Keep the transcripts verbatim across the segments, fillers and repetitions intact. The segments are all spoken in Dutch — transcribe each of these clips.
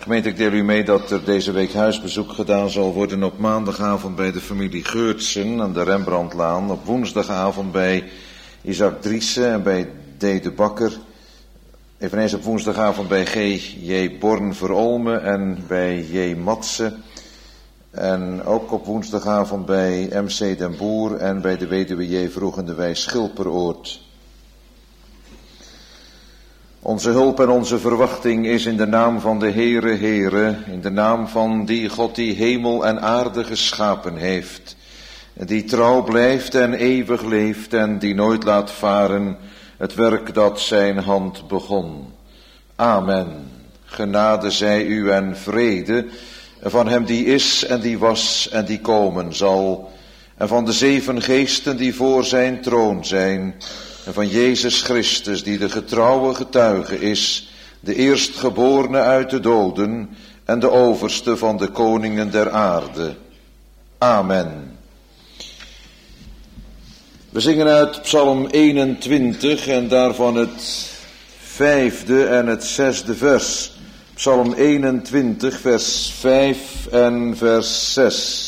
Gemeente, ik deel u mee dat er deze week huisbezoek gedaan zal worden op maandagavond bij de familie Geurtsen aan de Rembrandtlaan. Op woensdagavond bij Isaac Driessen en bij D. de Bakker. Eveneens op woensdagavond bij G. J. Born Verolme en bij J. Matsen. En ook op woensdagavond bij M C Den Boer en bij de weduwe J. Vroegendewij Schilperoord. Onze hulp en onze verwachting is in de naam van de Heere, Heere, in de naam van die God die hemel en aarde geschapen heeft, die trouw blijft en eeuwig leeft en die nooit laat varen het werk dat zijn hand begon. Amen. Genade zij u en vrede van hem die is en die was en die komen zal, en van de zeven geesten die voor zijn troon zijn, en van Jezus Christus die de getrouwe getuige is, de eerstgeborene uit de doden en de overste van de koningen der aarde. Amen. We zingen uit Psalm eenentwintig en daarvan het vijfde en het zesde vers. Psalm eenentwintig, vers vijf en vers zes.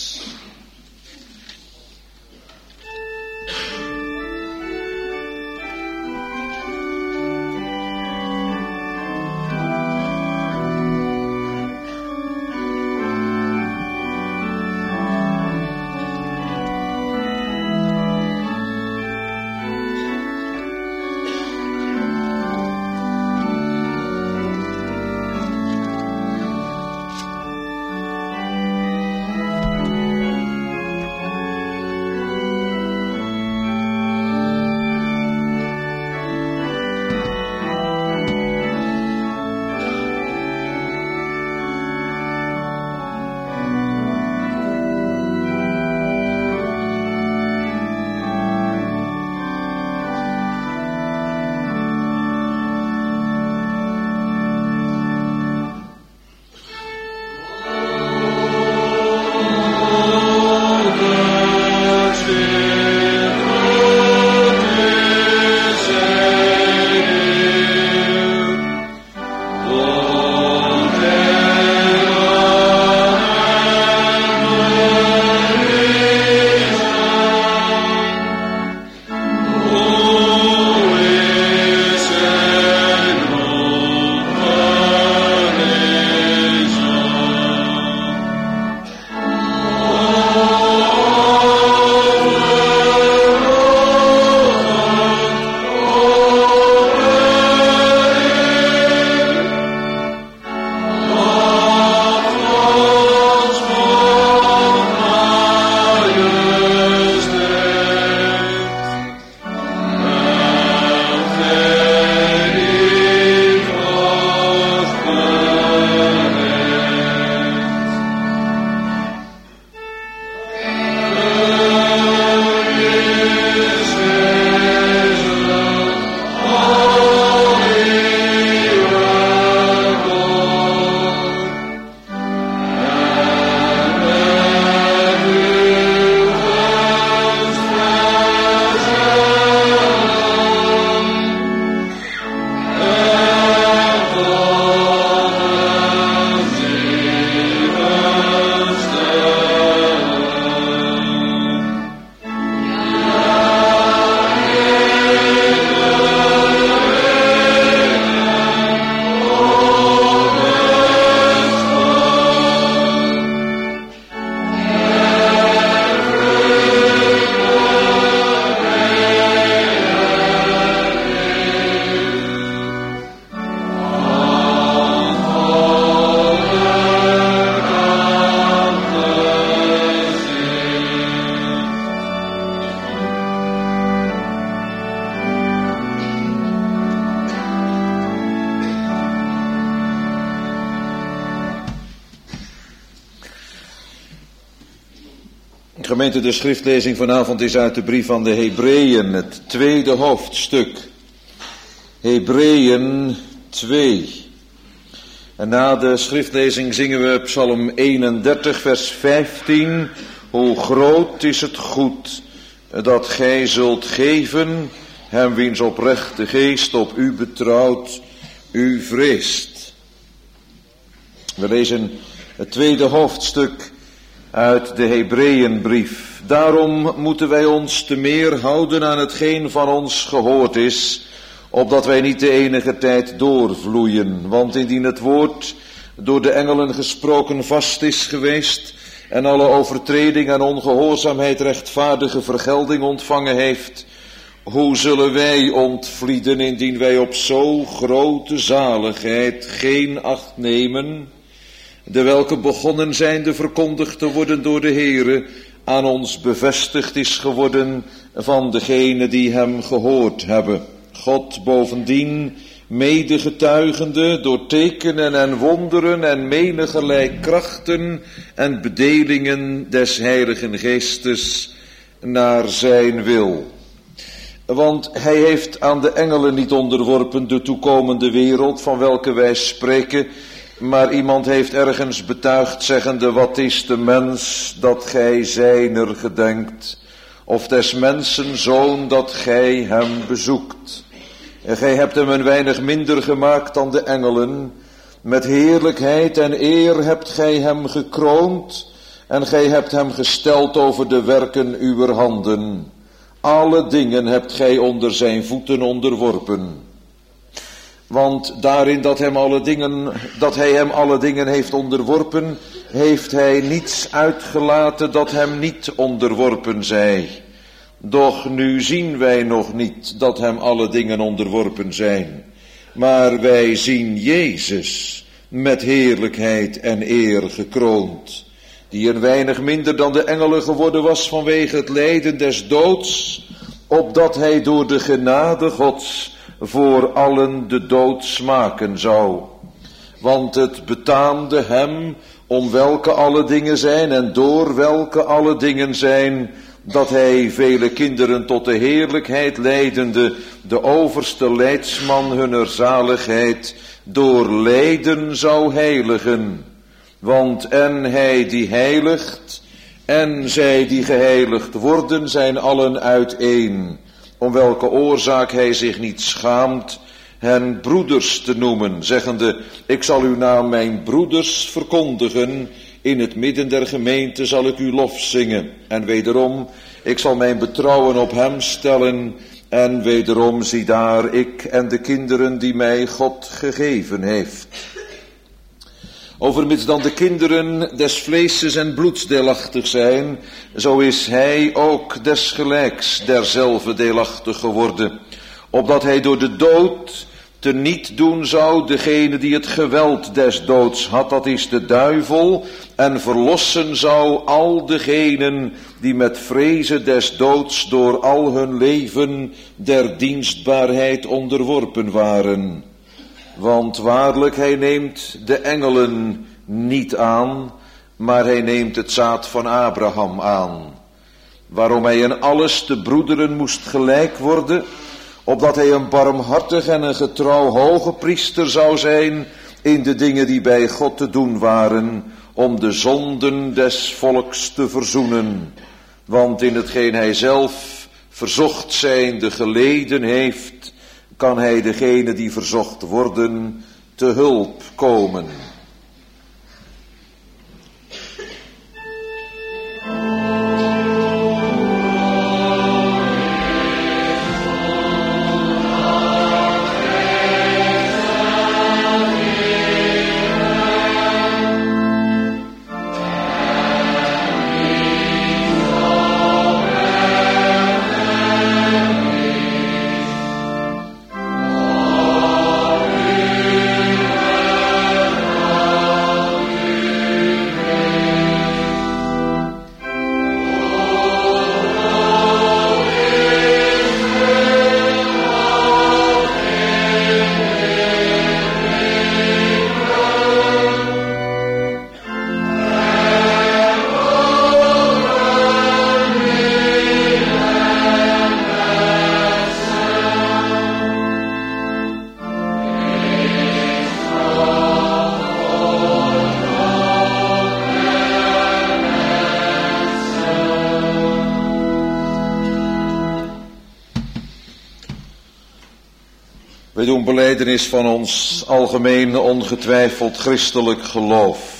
Gemeente, de schriftlezing vanavond is uit de brief van de Hebreeën, het tweede hoofdstuk. Hebreeën twee. En na de schriftlezing zingen we Psalm eenendertig, vers vijftien. Hoe groot is het goed dat gij zult geven, hem wiens oprechte geest op u betrouwt, u vreest. We lezen het tweede hoofdstuk uit de Hebreeënbrief. Daarom moeten wij ons te meer houden aan hetgeen van ons gehoord is, opdat wij niet de enige tijd doorvloeien. Want indien het woord door de engelen gesproken vast is geweest en alle overtreding en ongehoorzaamheid rechtvaardige vergelding ontvangen heeft, hoe zullen wij ontvlieden indien wij op zo grote zaligheid geen acht nemen, de welke begonnen zijnde verkondigd te worden door de Heere, aan ons bevestigd is geworden van degenen die hem gehoord hebben. God bovendien medegetuigende door tekenen en wonderen en menigerlei krachten en bedelingen des Heiligen Geestes naar zijn wil. Want hij heeft aan de engelen niet onderworpen de toekomende wereld van welke wij spreken, maar iemand heeft ergens betuigd zeggende, wat is de mens dat gij zijner gedenkt, of des mensen zoon dat gij hem bezoekt. En gij hebt hem een weinig minder gemaakt dan de engelen, met heerlijkheid en eer hebt gij hem gekroond, en gij hebt hem gesteld over de werken uwer handen. Alle dingen hebt gij onder zijn voeten onderworpen. Want daarin dat, hem alle dingen, dat hij hem alle dingen heeft onderworpen, heeft hij niets uitgelaten dat hem niet onderworpen zij. Doch nu zien wij nog niet dat hem alle dingen onderworpen zijn. Maar wij zien Jezus met heerlijkheid en eer gekroond, die een weinig minder dan de engelen geworden was vanwege het lijden des doods, opdat hij door de genade Gods voor allen de dood smaken zou. Want het betaamde hem, om welke alle dingen zijn en door welke alle dingen zijn, dat hij vele kinderen tot de heerlijkheid leidende, de overste leidsman hunner zaligheid, door lijden zou heiligen. Want en hij die heiligt, en zij die geheiligd worden, zijn allen uiteen, om welke oorzaak hij zich niet schaamt, hen broeders te noemen, zeggende, ik zal uw naam mijn broeders verkondigen, in het midden der gemeente zal ik uw lof zingen. En wederom, ik zal mijn betrouwen op hem stellen, en wederom zie daar ik en de kinderen die mij God gegeven heeft. Overmits dan de kinderen des vleeses en bloeds deelachtig zijn, zo is hij ook desgelijks derzelfde deelachtig geworden, opdat hij door de dood te niet doen zou degene die het geweld des doods had, dat is de duivel, en verlossen zou al degenen die met vrezen des doods door al hun leven der dienstbaarheid onderworpen waren. Want waarlijk, hij neemt de engelen niet aan, maar hij neemt het zaad van Abraham aan. Waarom hij in alles de broederen moest gelijk worden, opdat hij een barmhartig en een getrouw hoge priester zou zijn in de dingen die bij God te doen waren, om de zonden des volks te verzoenen. Want in hetgeen hij zelf verzocht zijnde geleden heeft, kan hij degene die verzocht worden te hulp komen. Wij doen belijdenis van ons algemeen ongetwijfeld christelijk geloof.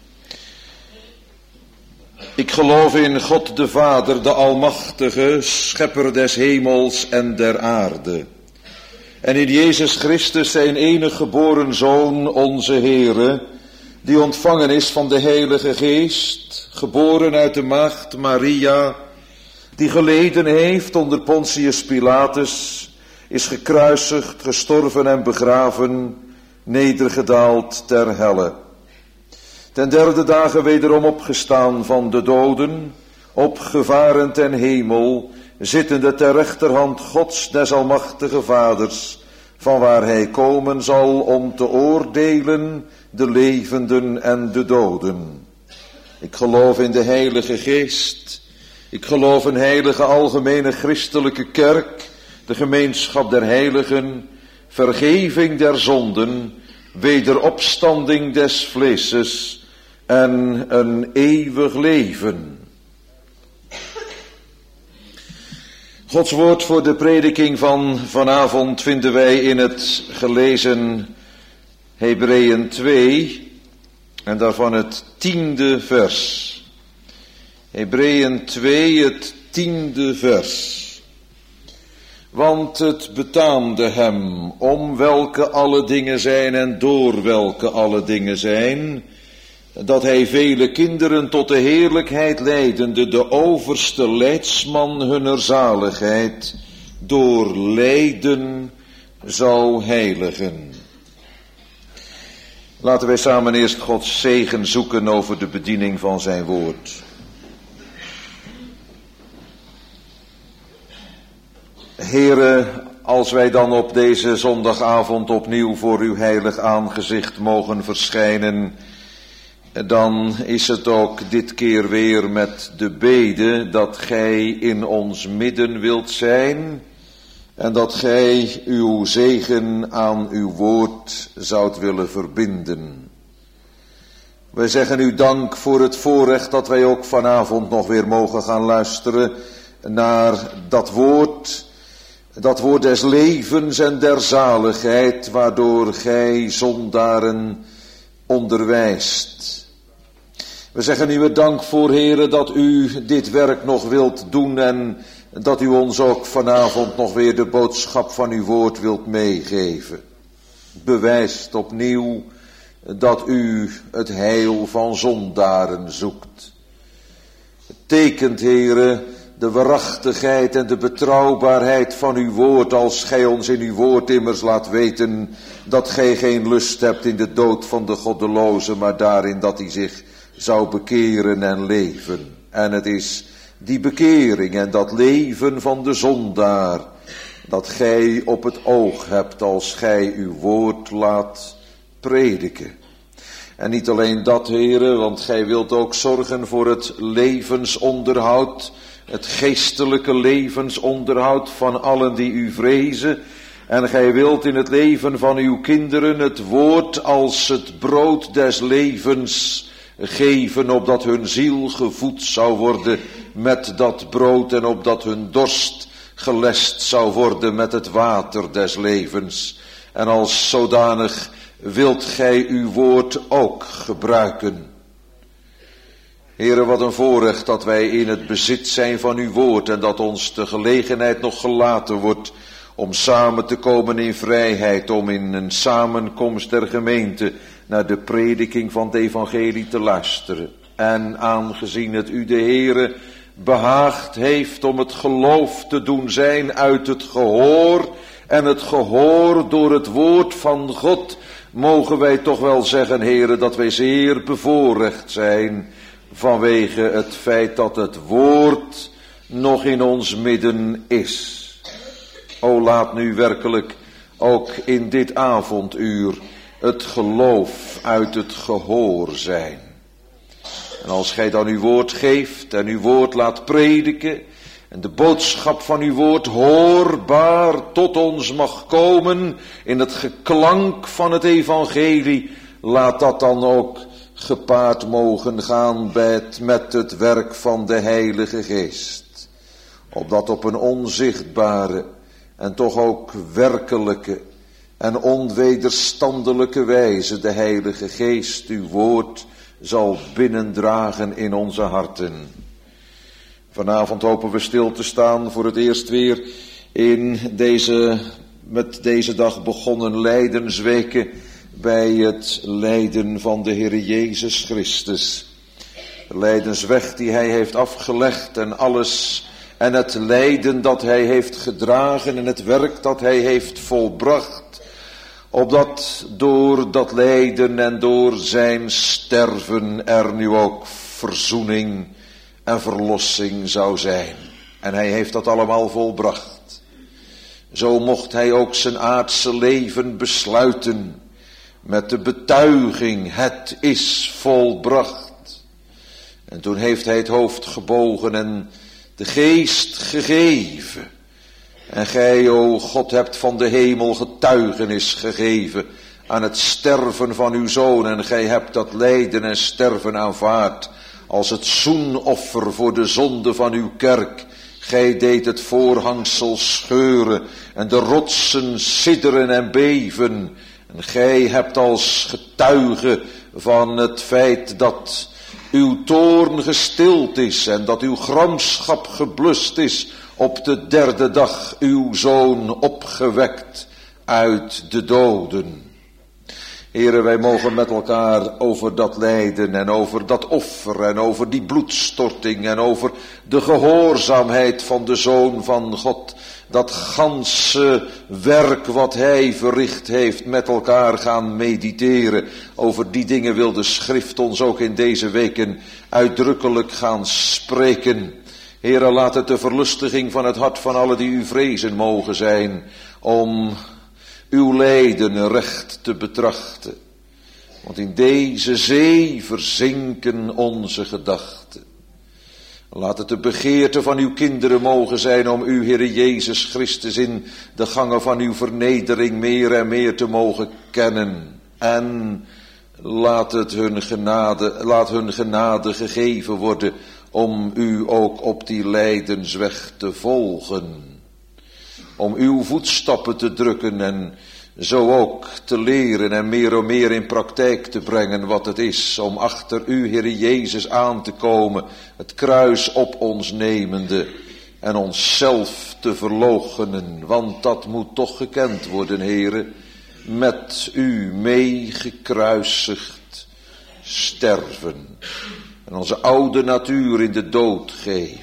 Ik geloof in God de Vader, de Almachtige, schepper des hemels en der aarde. En in Jezus Christus, zijn enige geboren Zoon, onze Heere, die ontvangen is van de Heilige Geest, geboren uit de maagd Maria, die geleden heeft onder Pontius Pilatus, is gekruisigd, gestorven en begraven, nedergedaald ter helle. Ten derde dagen wederom opgestaan van de doden, opgevaren ten hemel, zittende ter rechterhand Gods des Almachtige Vaders, vanwaar hij komen zal om te oordelen de levenden en de doden. Ik geloof in de Heilige Geest, ik geloof in heilige algemene christelijke kerk, de gemeenschap der heiligen, vergeving der zonden, wederopstanding des vleeses en een eeuwig leven. Gods woord voor de prediking van vanavond vinden wij in het gelezen Hebreeën twee en daarvan het tiende vers. Hebreeën twee, het tiende vers. Want het betaamde hem, om welke alle dingen zijn en door welke alle dingen zijn, dat hij vele kinderen tot de heerlijkheid leidende, de overste leidsman hunner zaligheid, door lijden zou heiligen. Laten wij samen eerst Gods zegen zoeken over de bediening van zijn woord. Heere, als wij dan op deze zondagavond opnieuw voor uw heilig aangezicht mogen verschijnen, dan is het ook dit keer weer met de bede dat gij in ons midden wilt zijn en dat gij uw zegen aan uw woord zoudt willen verbinden. Wij zeggen u dank voor het voorrecht dat wij ook vanavond nog weer mogen gaan luisteren naar dat woord, dat woord des levens en der zaligheid, waardoor gij zondaren onderwijst. We zeggen u dank voor, Heere, dat u dit werk nog wilt doen en dat u ons ook vanavond nog weer de boodschap van uw woord wilt meegeven. Bewijst opnieuw dat u het heil van zondaren zoekt. Het tekent, Heere, de waarachtigheid en de betrouwbaarheid van uw woord, als gij ons in uw woord immers laat weten dat gij geen lust hebt in de dood van de goddeloze, maar daarin dat hij zich zou bekeren en leven. En het is die bekering en dat leven van de zondaar dat gij op het oog hebt als gij uw woord laat prediken. En niet alleen dat, Heere, want gij wilt ook zorgen voor het levensonderhoud, het geestelijke levensonderhoud van allen die u vrezen. En gij wilt in het leven van uw kinderen het woord als het brood des levens geven, opdat hun ziel gevoed zou worden met dat brood en opdat hun dorst gelest zou worden met het water des levens. En als zodanig wilt gij uw woord ook gebruiken. Heere, wat een voorrecht dat wij in het bezit zijn van uw woord en dat ons de gelegenheid nog gelaten wordt om samen te komen in vrijheid, om in een samenkomst der gemeente naar de prediking van het evangelie te luisteren. En aangezien het u de Heere behaagd heeft om het geloof te doen zijn uit het gehoor en het gehoor door het woord van God, mogen wij toch wel zeggen, Heere, dat wij zeer bevoorrecht zijn vanwege het feit dat het woord nog in ons midden is. O, laat nu werkelijk ook in dit avonduur het geloof uit het gehoor zijn. En als gij dan uw woord geeft en uw woord laat prediken en de boodschap van uw woord hoorbaar tot ons mag komen in het geklank van het evangelie, laat dat dan ook gepaard mogen gaan met het werk van de Heilige Geest. Opdat op een onzichtbare en toch ook werkelijke en onwederstandelijke wijze de Heilige Geest uw woord zal binnendragen in onze harten. Vanavond hopen we stil te staan voor het eerst weer in deze, met deze dag begonnen lijdensweken bij het lijden van de Heer Jezus Christus. De lijdensweg die hij heeft afgelegd en alles en het lijden dat hij heeft gedragen en het werk dat hij heeft volbracht. Opdat door dat lijden en door zijn sterven er nu ook verzoening en verlossing zou zijn. En hij heeft dat allemaal volbracht. Zo mocht hij ook zijn aardse leven besluiten met de betuiging, het is volbracht. En toen heeft hij het hoofd gebogen en de geest gegeven. En gij, o God, hebt van de hemel getuigenis gegeven aan het sterven van uw Zoon. En gij hebt dat lijden en sterven aanvaard als het zoenoffer voor de zonde van uw kerk. Gij deed het voorhangsel scheuren en de rotsen sidderen en beven. En gij hebt als getuige van het feit dat uw toorn gestild is en dat uw gramschap geblust is, op de derde dag uw Zoon opgewekt uit de doden. Heren, wij mogen met elkaar over dat lijden en over dat offer en over die bloedstorting en over de gehoorzaamheid van de Zoon van God, dat ganse werk wat hij verricht heeft, met elkaar gaan mediteren. Over die dingen wil de Schrift ons ook in deze weken uitdrukkelijk gaan spreken. Heere, laat het de verlustiging van het hart van allen die u vrezen mogen zijn, om uw lijden recht te betrachten. Want in deze zee verzinken onze gedachten. Laat het de begeerte van uw kinderen mogen zijn om u, Heere Jezus Christus, in de gangen van uw vernedering meer en meer te mogen kennen. En laat het hun genade, laat hun genade gegeven worden om u ook op die lijdensweg te volgen. Om uw voetstappen te drukken en zo ook te leren en meer en meer in praktijk te brengen wat het is om achter u, Heere Jezus, aan te komen, het kruis op ons nemende en onszelf te verloochenen, want dat moet toch gekend worden, Heere, met u mee gekruisigd sterven en onze oude natuur in de dood geven.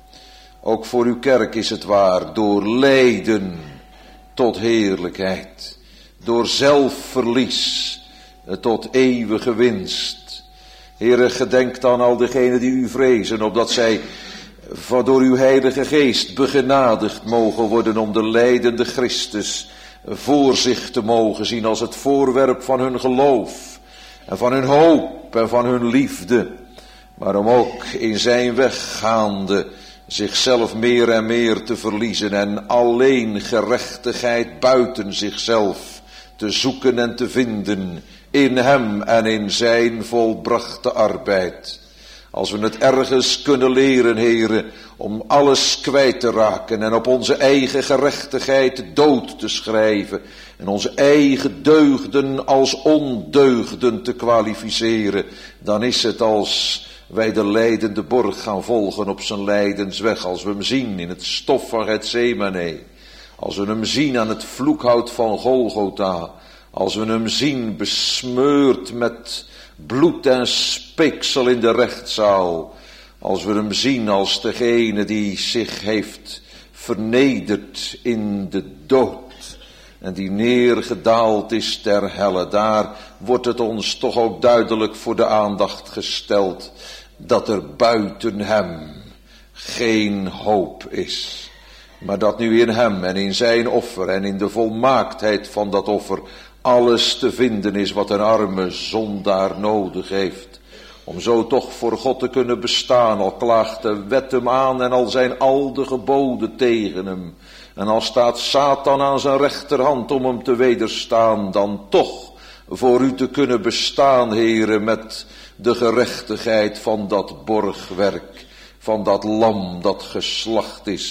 Ook voor uw kerk is het waar, door lijden tot heerlijkheid, door zelfverlies tot eeuwige winst. Heere, gedenk dan al degenen die u vrezen, opdat zij door uw Heilige Geest begenadigd mogen worden om de lijdende Christus voor zich te mogen zien als het voorwerp van hun geloof en van hun hoop en van hun liefde, maar om ook in zijn weg gaande zichzelf meer en meer te verliezen en alleen gerechtigheid buiten zichzelf te zoeken en te vinden in hem en in zijn volbrachte arbeid. Als we het ergens kunnen leren, Heere, om alles kwijt te raken en op onze eigen gerechtigheid dood te schrijven en onze eigen deugden als ondeugden te kwalificeren, dan is het als wij de lijdende borg gaan volgen op zijn lijdensweg, als we hem zien in het stof van Getsemane, als we hem zien aan het vloekhout van Golgotha, als we hem zien besmeurd met bloed en speeksel in de rechtszaal, als we hem zien als degene die zich heeft vernederd in de dood en die neergedaald is ter helle, daar wordt het ons toch ook duidelijk voor de aandacht gesteld dat er buiten hem geen hoop is, maar dat nu in hem en in zijn offer en in de volmaaktheid van dat offer alles te vinden is wat een arme zondaar nodig heeft, om zo toch voor God te kunnen bestaan, al klaagt de wet hem aan en al zijn al de geboden tegen hem, en al staat Satan aan zijn rechterhand om hem te wederstaan, dan toch voor u te kunnen bestaan, Heere, met de gerechtigheid van dat borgwerk, van dat lam dat geslacht is,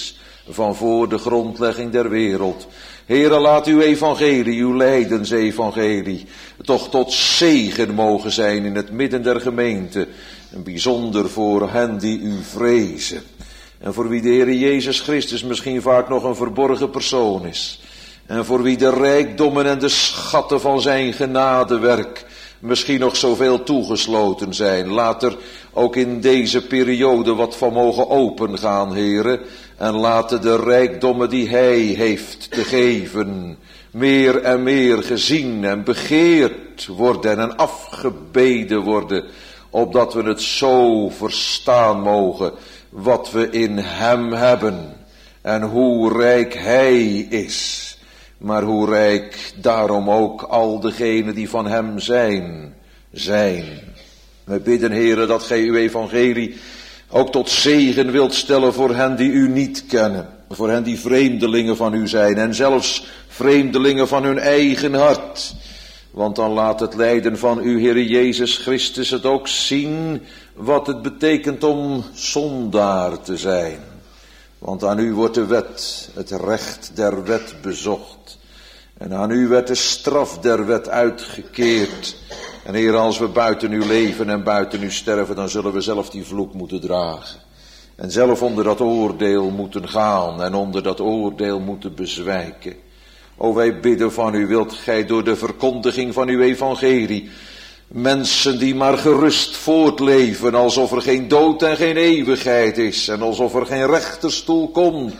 van voor de grondlegging der wereld. Heere, laat uw evangelie, uw lijdensevangelie, toch tot zegen mogen zijn in het midden der gemeente. En bijzonder voor hen die u vrezen. En voor wie de Heere Jezus Christus misschien vaak nog een verborgen persoon is. En voor wie de rijkdommen en de schatten van zijn genadewerk misschien nog zoveel toegesloten zijn. Laat er ook in deze periode wat van mogen opengaan, Heere. En laten de rijkdommen die hij heeft te geven meer en meer gezien en begeerd worden en afgebeden worden. Opdat we het zo verstaan mogen wat we in hem hebben. En hoe rijk hij is. Maar hoe rijk daarom ook al degenen die van hem zijn, zijn. We bidden, Heere, dat gij uw evangelie ook tot zegen wilt stellen voor hen die u niet kennen. Voor hen die vreemdelingen van u zijn en zelfs vreemdelingen van hun eigen hart. Want dan laat het lijden van uw Heere Jezus Christus het ook zien wat het betekent om zondaar te zijn. Want aan u wordt de wet, het recht der wet bezocht. En aan u werd de straf der wet uitgekeerd. En Heer, als we buiten u leven en buiten u sterven, dan zullen we zelf die vloek moeten dragen. En zelf onder dat oordeel moeten gaan en onder dat oordeel moeten bezwijken. O, wij bidden van u, wilt gij door de verkondiging van uw evangelie mensen die maar gerust voortleven, alsof er geen dood en geen eeuwigheid is en alsof er geen rechterstoel komt,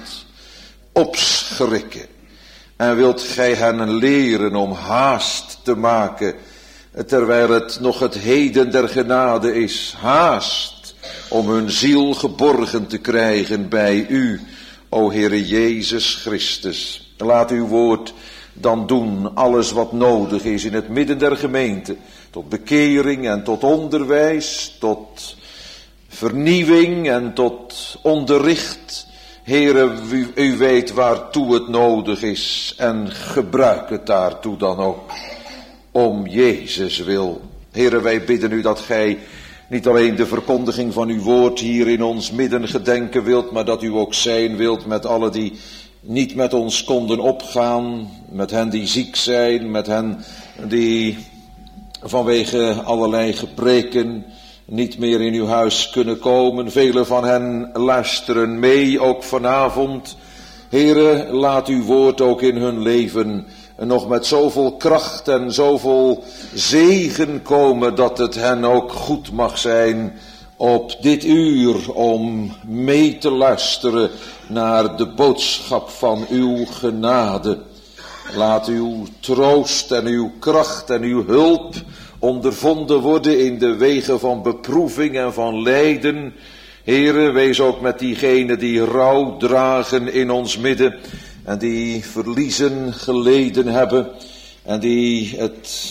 opschrikken. En wilt gij hen leren om haast te maken, terwijl het nog het heden der genade is, haast om hun ziel geborgen te krijgen bij u, o Heere Jezus Christus. Laat uw woord dan doen alles wat nodig is in het midden der gemeente, tot bekering en tot onderwijs, tot vernieuwing en tot onderricht. Heere, u, u weet waartoe het nodig is en gebruik het daartoe dan ook, om Jezus wil. Heere, wij bidden u dat gij niet alleen de verkondiging van uw woord hier in ons midden gedenken wilt, maar dat u ook zijn wilt met alle die niet met ons konden opgaan, met hen die ziek zijn, met hen die vanwege allerlei gebreken niet meer in uw huis kunnen komen. Velen van hen luisteren mee, ook vanavond. Heere, laat uw woord ook in hun leven nog met zoveel kracht en zoveel zegen komen, dat het hen ook goed mag zijn op dit uur om mee te luisteren naar de boodschap van uw genade. Laat uw troost en uw kracht en uw hulp ondervonden worden in de wegen van beproeving en van lijden. Heere, wees ook met diegenen die rouw dragen in ons midden en die verliezen geleden hebben en die het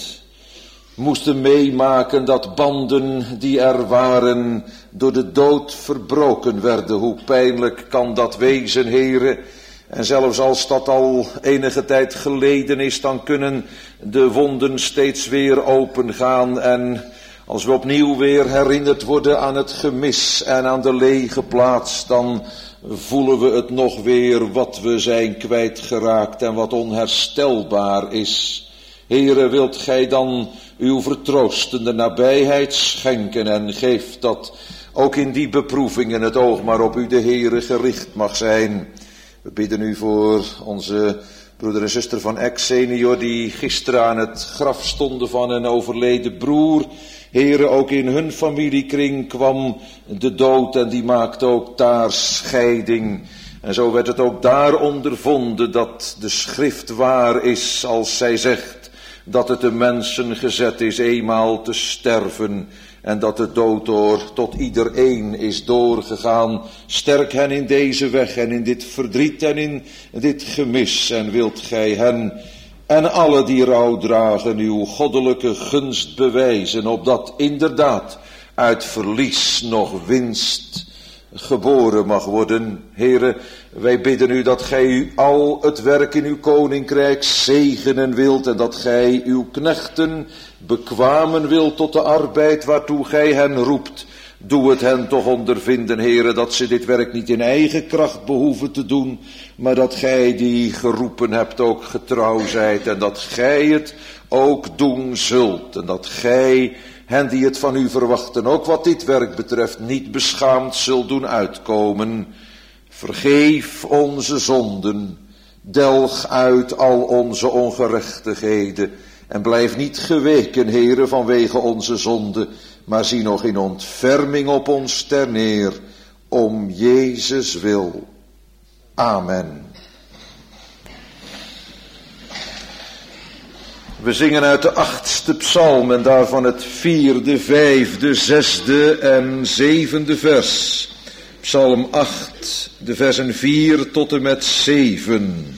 moesten meemaken dat banden die er waren door de dood verbroken werden. Hoe pijnlijk kan dat wezen, Heere? En zelfs als dat al enige tijd geleden is, dan kunnen de wonden steeds weer opengaan. En als we opnieuw weer herinnerd worden aan het gemis en aan de lege plaats, dan voelen we het nog weer wat we zijn kwijtgeraakt en wat onherstelbaar is. Heere, wilt gij dan uw vertroostende nabijheid schenken en geef dat ook in die beproevingen het oog maar op u de Heere gericht mag zijn. We bidden u voor onze broeder en zuster van Eck senior die gisteren aan het graf stonden van een overleden broer. Heere, ook in hun familiekring kwam de dood en die maakte ook daar scheiding. En zo werd het ook daar ondervonden dat de schrift waar is als zij zegt dat het de mensen gezet is eenmaal te sterven en dat de dood door tot iedereen is doorgegaan. Sterk hen in deze weg en in dit verdriet en in dit gemis en wilt gij hen en alle die rouw dragen uw goddelijke gunst bewijzen, opdat inderdaad uit verlies nog winst geboren mag worden. Heere, wij bidden u dat gij u al het werk in uw koninkrijk zegenen wilt en dat gij uw knechten bekwamen wilt tot de arbeid waartoe gij hen roept, Doe het hen toch ondervinden, Heere, dat ze dit werk niet in eigen kracht behoeven te doen, maar dat gij die geroepen hebt ook getrouw zijt en dat gij het ook doen zult. En dat gij hen die het van u verwachten, ook wat dit werk betreft, niet beschaamd zult doen uitkomen. Vergeef onze zonden, delg uit al onze ongerechtigheden en blijf niet geweken, Heere, vanwege onze zonde, maar zie nog in ontferming op ons ter neer, om Jezus wil. Amen. We zingen uit de achtste psalm en daarvan het vierde, vijfde, zesde en zevende vers. Psalm acht, de versen vier tot en met zeven.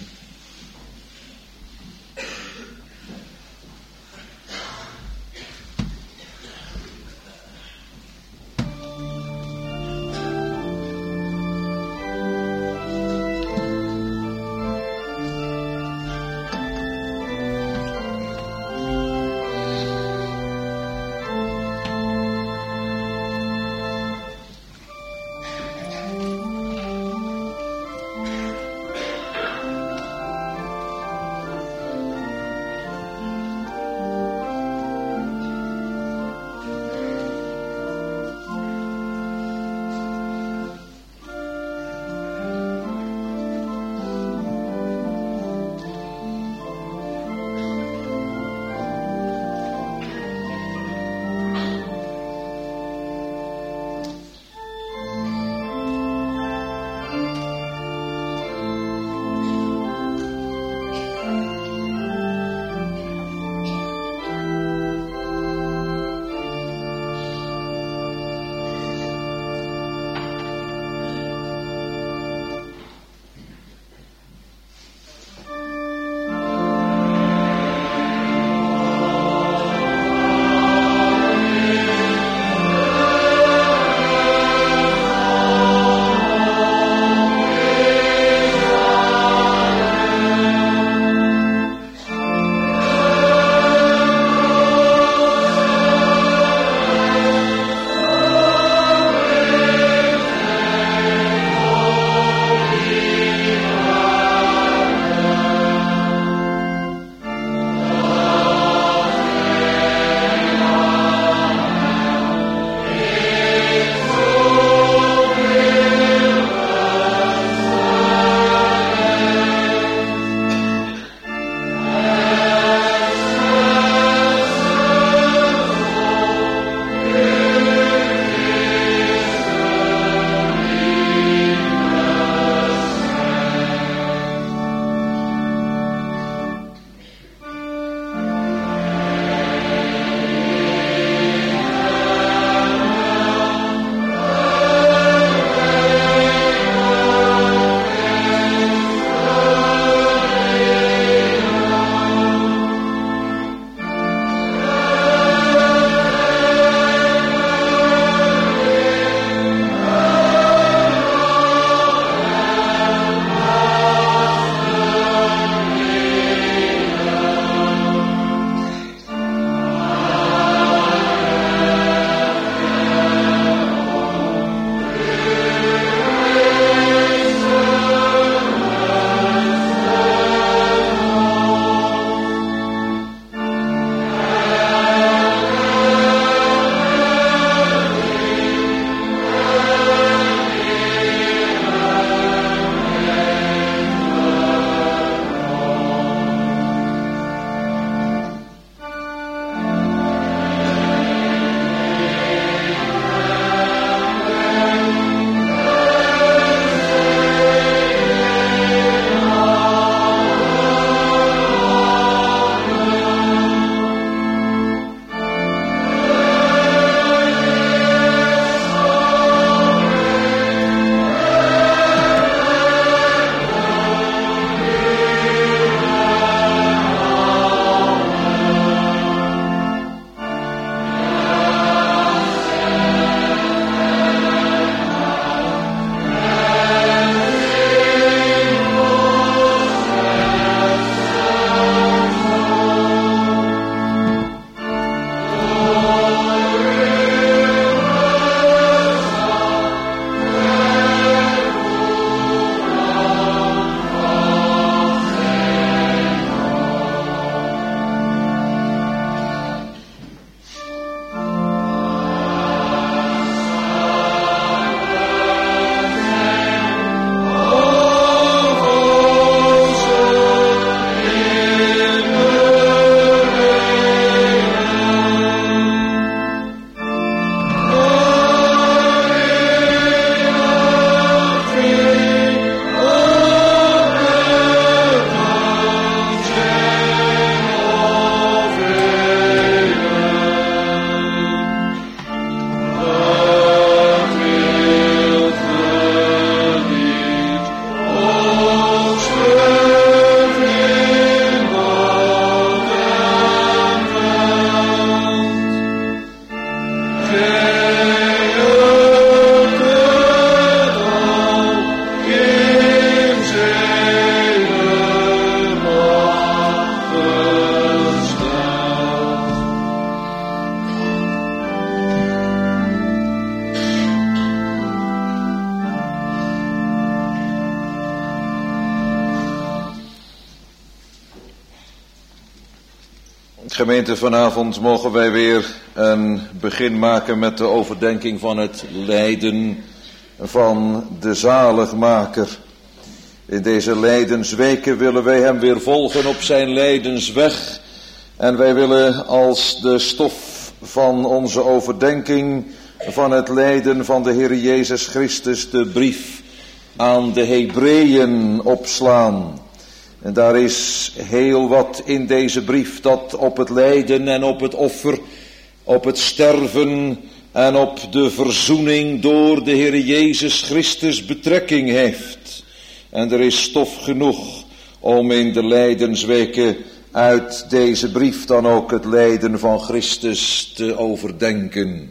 Gemeente, vanavond mogen wij weer een begin maken met de overdenking van het lijden van de zaligmaker. In deze lijdensweken willen wij hem weer volgen op zijn lijdensweg. En wij willen als de stof van onze overdenking van het lijden van de Heer Jezus Christus de brief aan de Hebreeën opslaan. En daar is heel wat in deze brief dat op het lijden en op het offer, op het sterven en op de verzoening door de Heer Jezus Christus betrekking heeft. En er is stof genoeg om in de lijdensweken uit deze brief dan ook het lijden van Christus te overdenken.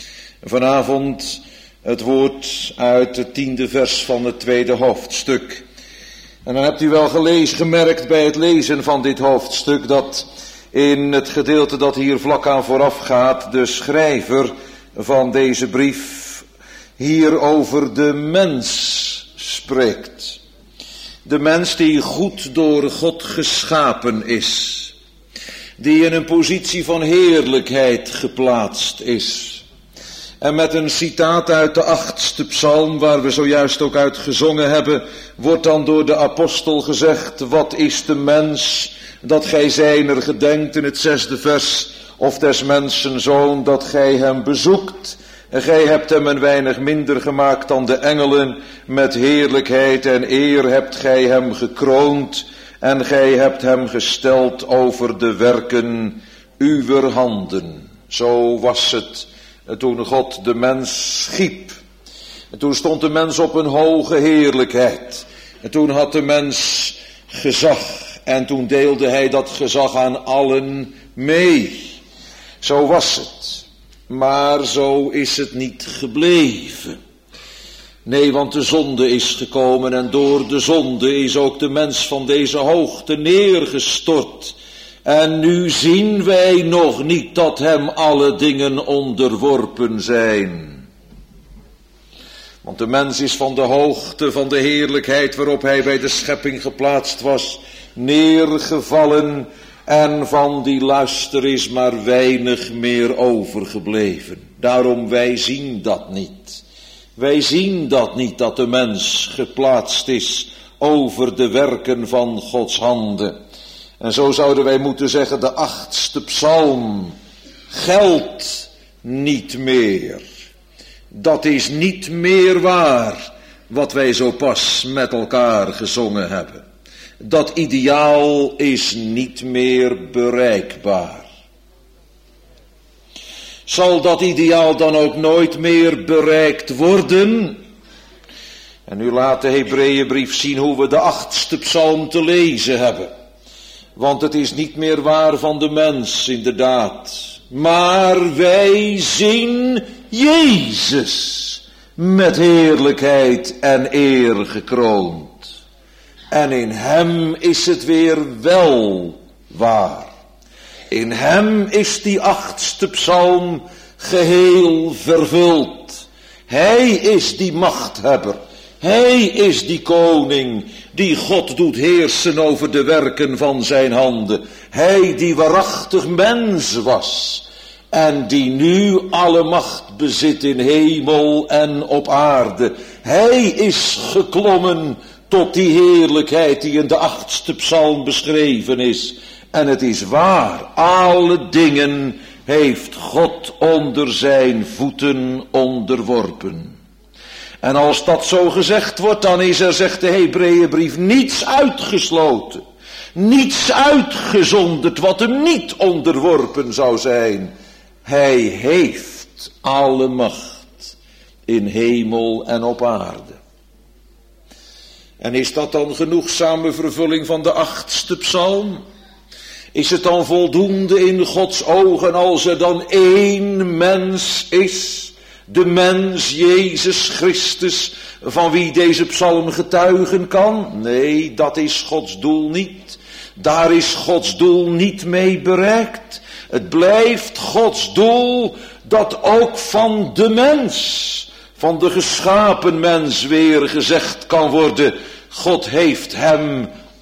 Vanavond het woord uit het tiende vers van het tweede hoofdstuk. En dan hebt u wel gelezen, gemerkt bij het lezen van dit hoofdstuk dat in het gedeelte dat hier vlak aan vooraf gaat, de schrijver van deze brief hier over de mens spreekt. De mens die goed door God geschapen is, die in een positie van heerlijkheid geplaatst is. En met een citaat uit de achtste psalm, waar we zojuist ook uit gezongen hebben, wordt dan door de apostel gezegd: wat is de mens dat gij zijner gedenkt, in het zesde vers, of des mensen zoon dat gij hem bezoekt. En gij hebt hem een weinig minder gemaakt dan de engelen, met heerlijkheid en eer hebt gij hem gekroond, en gij hebt hem gesteld over de werken uwer handen. Zo was het toen God de mens schiep. En toen stond de mens op een hoge heerlijkheid. En toen had de mens gezag. En toen deelde hij dat gezag aan allen mee. Zo was het. Maar zo is het niet gebleven. Nee, want de zonde is gekomen en door de zonde is ook de mens van deze hoogte neergestort. En nu zien wij nog niet dat hem alle dingen onderworpen zijn. Want de mens is van de hoogte van de heerlijkheid waarop hij bij de schepping geplaatst was, neergevallen, en van die luister is maar weinig meer overgebleven. Daarom wij zien dat niet. Wij zien dat niet, dat de mens geplaatst is over de werken van Gods handen. En zo zouden wij moeten zeggen, de achtste psalm geldt niet meer. Dat is niet meer waar wat wij zo pas met elkaar gezongen hebben. Dat ideaal is niet meer bereikbaar. Zal dat ideaal dan ook nooit meer bereikt worden? En nu laat de Hebreeënbrief zien hoe we de achtste psalm te lezen hebben. Want het is niet meer waar van de mens, inderdaad. Maar wij zien Jezus met heerlijkheid en eer gekroond. En in hem is het weer wel waar. In hem is die achtste psalm geheel vervuld. Hij is die machthebber. Hij is die koning die God doet heersen over de werken van zijn handen. Hij die waarachtig mens was en die nu alle macht bezit in hemel en op aarde. Hij is geklommen tot die heerlijkheid die in de achtste psalm beschreven is. En het is waar, alle dingen heeft God onder zijn voeten onderworpen. En als dat zo gezegd wordt, dan is er, zegt de Hebreeënbrief, niets uitgesloten. Niets uitgezonderd wat hem niet onderworpen zou zijn. Hij heeft alle macht in hemel en op aarde. En is dat dan genoegzame vervulling van de achtste psalm? Is het dan voldoende in Gods ogen als er dan één mens is? De mens, Jezus Christus, van wie deze psalm getuigen kan? Nee, dat is Gods doel niet. Daar is Gods doel niet mee bereikt. Het blijft Gods doel dat ook van de mens, van de geschapen mens weer gezegd kan worden: God heeft hem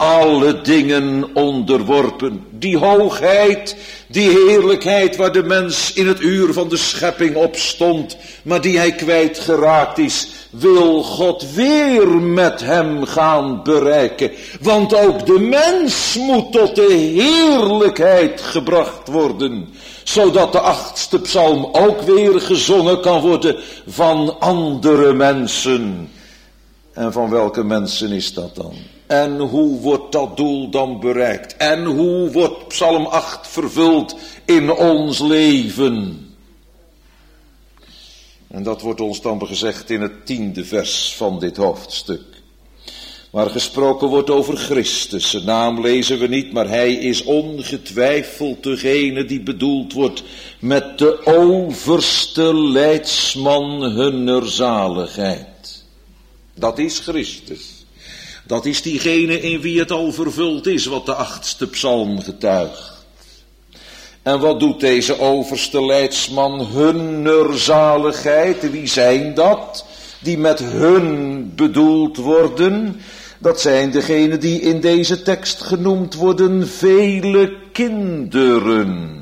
alle dingen onderworpen. Die hoogheid, die heerlijkheid waar de mens in het uur van de schepping op stond, maar die hij kwijtgeraakt is, wil God weer met hem gaan bereiken. Want ook de mens moet tot de heerlijkheid gebracht worden, zodat de achtste psalm ook weer gezongen kan worden van andere mensen. En van welke mensen is dat dan? En hoe wordt dat doel dan bereikt? En hoe wordt psalm acht vervuld in ons leven? En dat wordt ons dan gezegd in het tiende vers van dit hoofdstuk. Waar gesproken wordt over Christus. Zijn naam lezen we niet, maar hij is ongetwijfeld degene die bedoeld wordt met de overste leidsman hunner zaligheid. Dat is Christus. Dat is diegene in wie het al vervuld is, wat de achtste psalm getuigt. En wat doet deze overste leidsman hunner zaligheid? Wie zijn dat die met hun bedoeld worden? Dat zijn degenen die in deze tekst genoemd worden vele kinderen.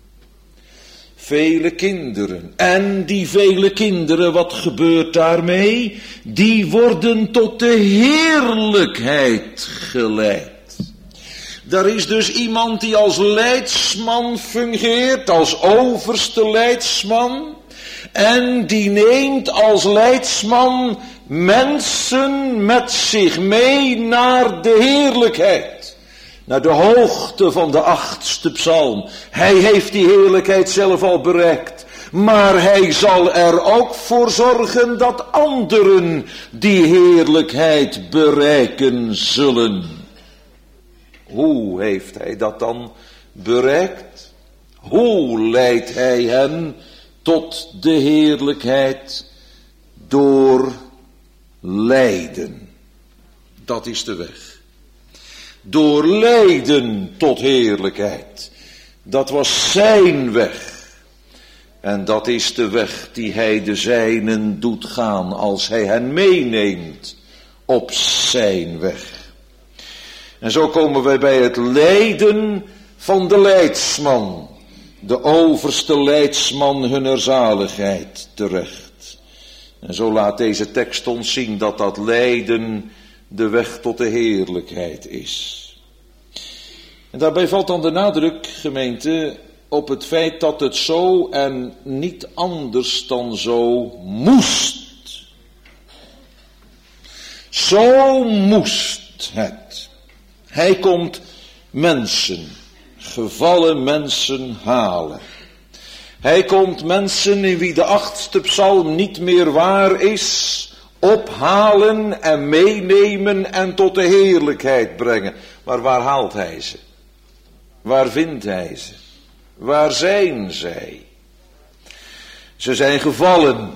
Vele kinderen. En die vele kinderen, wat gebeurt daarmee? Die worden tot de heerlijkheid geleid. Er is dus iemand die als leidsman fungeert, als overste leidsman. En die neemt als leidsman mensen met zich mee naar de heerlijkheid. Naar de hoogte van de achtste psalm. Hij heeft die heerlijkheid zelf al bereikt. Maar hij zal er ook voor zorgen dat anderen die heerlijkheid bereiken zullen. Hoe heeft hij dat dan bereikt? Hoe leidt hij hen tot de heerlijkheid? Door lijden. Dat is de weg. Door lijden tot heerlijkheid. Dat was zijn weg. En dat is de weg die hij de zijnen doet gaan als hij hen meeneemt op zijn weg. En zo komen wij bij het lijden van de leidsman. De overste leidsman hunner zaligheid terecht. En zo laat deze tekst ons zien dat dat lijden de weg tot de heerlijkheid is. En daarbij valt dan de nadruk, gemeente, op het feit dat het zo en niet anders dan zo moest. Zo moest het. Hij komt mensen, gevallen mensen halen. Hij komt mensen in wie de achtste psalm niet meer waar is, ophalen en meenemen en tot de heerlijkheid brengen. Maar waar haalt hij ze? Waar vindt hij ze? Waar zijn zij? Ze zijn gevallen.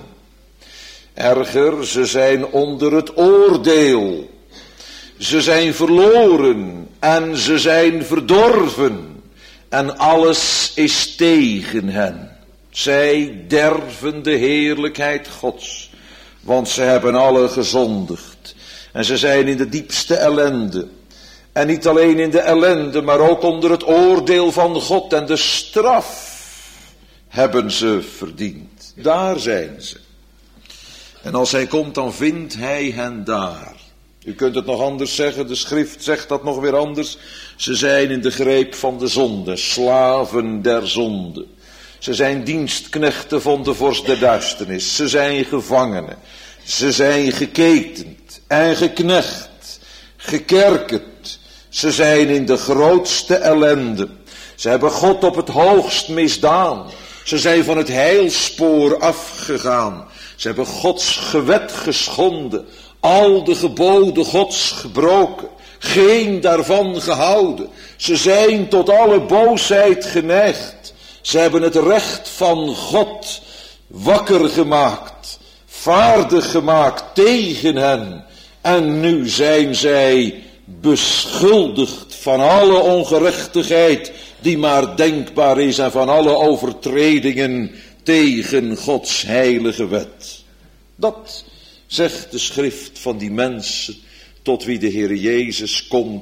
Erger, ze zijn onder het oordeel. Ze zijn verloren en ze zijn verdorven. En alles is tegen hen. Zij derven de heerlijkheid Gods. Want ze hebben alle gezondigd. En ze zijn in de diepste ellende. En niet alleen in de ellende, maar ook onder het oordeel van God. En de straf hebben ze verdiend. Daar zijn ze. En als hij komt, dan vindt hij hen daar. U kunt het nog anders zeggen, de schrift zegt dat nog weer anders. Ze zijn in de greep van de zonde, slaven der zonde. Ze zijn dienstknechten van de vorst der duisternis. Ze zijn gevangenen. Ze zijn geketend en geknecht, gekerkerd. Ze zijn in de grootste ellende. Ze hebben God op het hoogst misdaan. Ze zijn van het heilspoor afgegaan. Ze hebben Gods gewet geschonden. Al de geboden Gods gebroken. Geen daarvan gehouden. Ze zijn tot alle boosheid geneigd. Ze hebben het recht van God wakker gemaakt. Vaardig gemaakt tegen hen. En nu zijn zij beschuldigd van alle ongerechtigheid die maar denkbaar is en van alle overtredingen tegen Gods heilige wet. Dat zegt de schrift van die mensen tot wie de Heer Jezus komt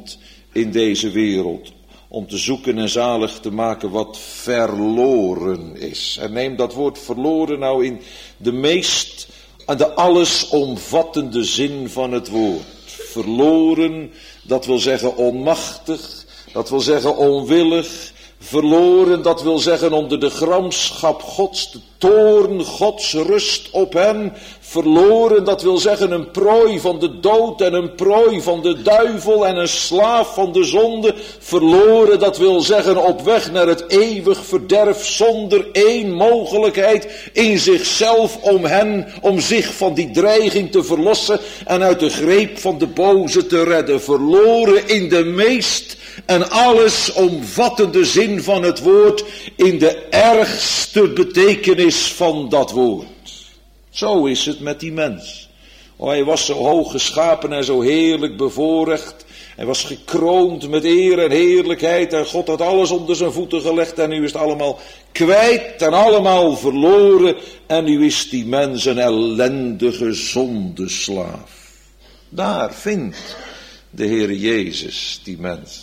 in deze wereld. Om te zoeken en zalig te maken wat verloren is. En neem dat woord verloren nou in de meest en de allesomvattende zin van het woord. Verloren, dat wil zeggen onmachtig, dat wil zeggen onwillig. Verloren, dat wil zeggen onder de gramschap Gods, de toorn Gods rust op hen. Verloren, dat wil zeggen een prooi van de dood en een prooi van de duivel en een slaaf van de zonde. Verloren, dat wil zeggen op weg naar het eeuwig verderf zonder één mogelijkheid in zichzelf om hen, om zich van die dreiging te verlossen en uit de greep van de boze te redden. Verloren in de meest en alles omvattende zin van het woord, in de ergste betekenis van dat woord. Zo is het met die mens. Oh, hij was zo hoog geschapen en zo heerlijk bevoorrecht. Hij was gekroond met eer en heerlijkheid en God had alles onder zijn voeten gelegd en nu is het allemaal kwijt en allemaal verloren en nu is die mens een ellendige zondeslaaf. Daar vindt de Heer Jezus die mens.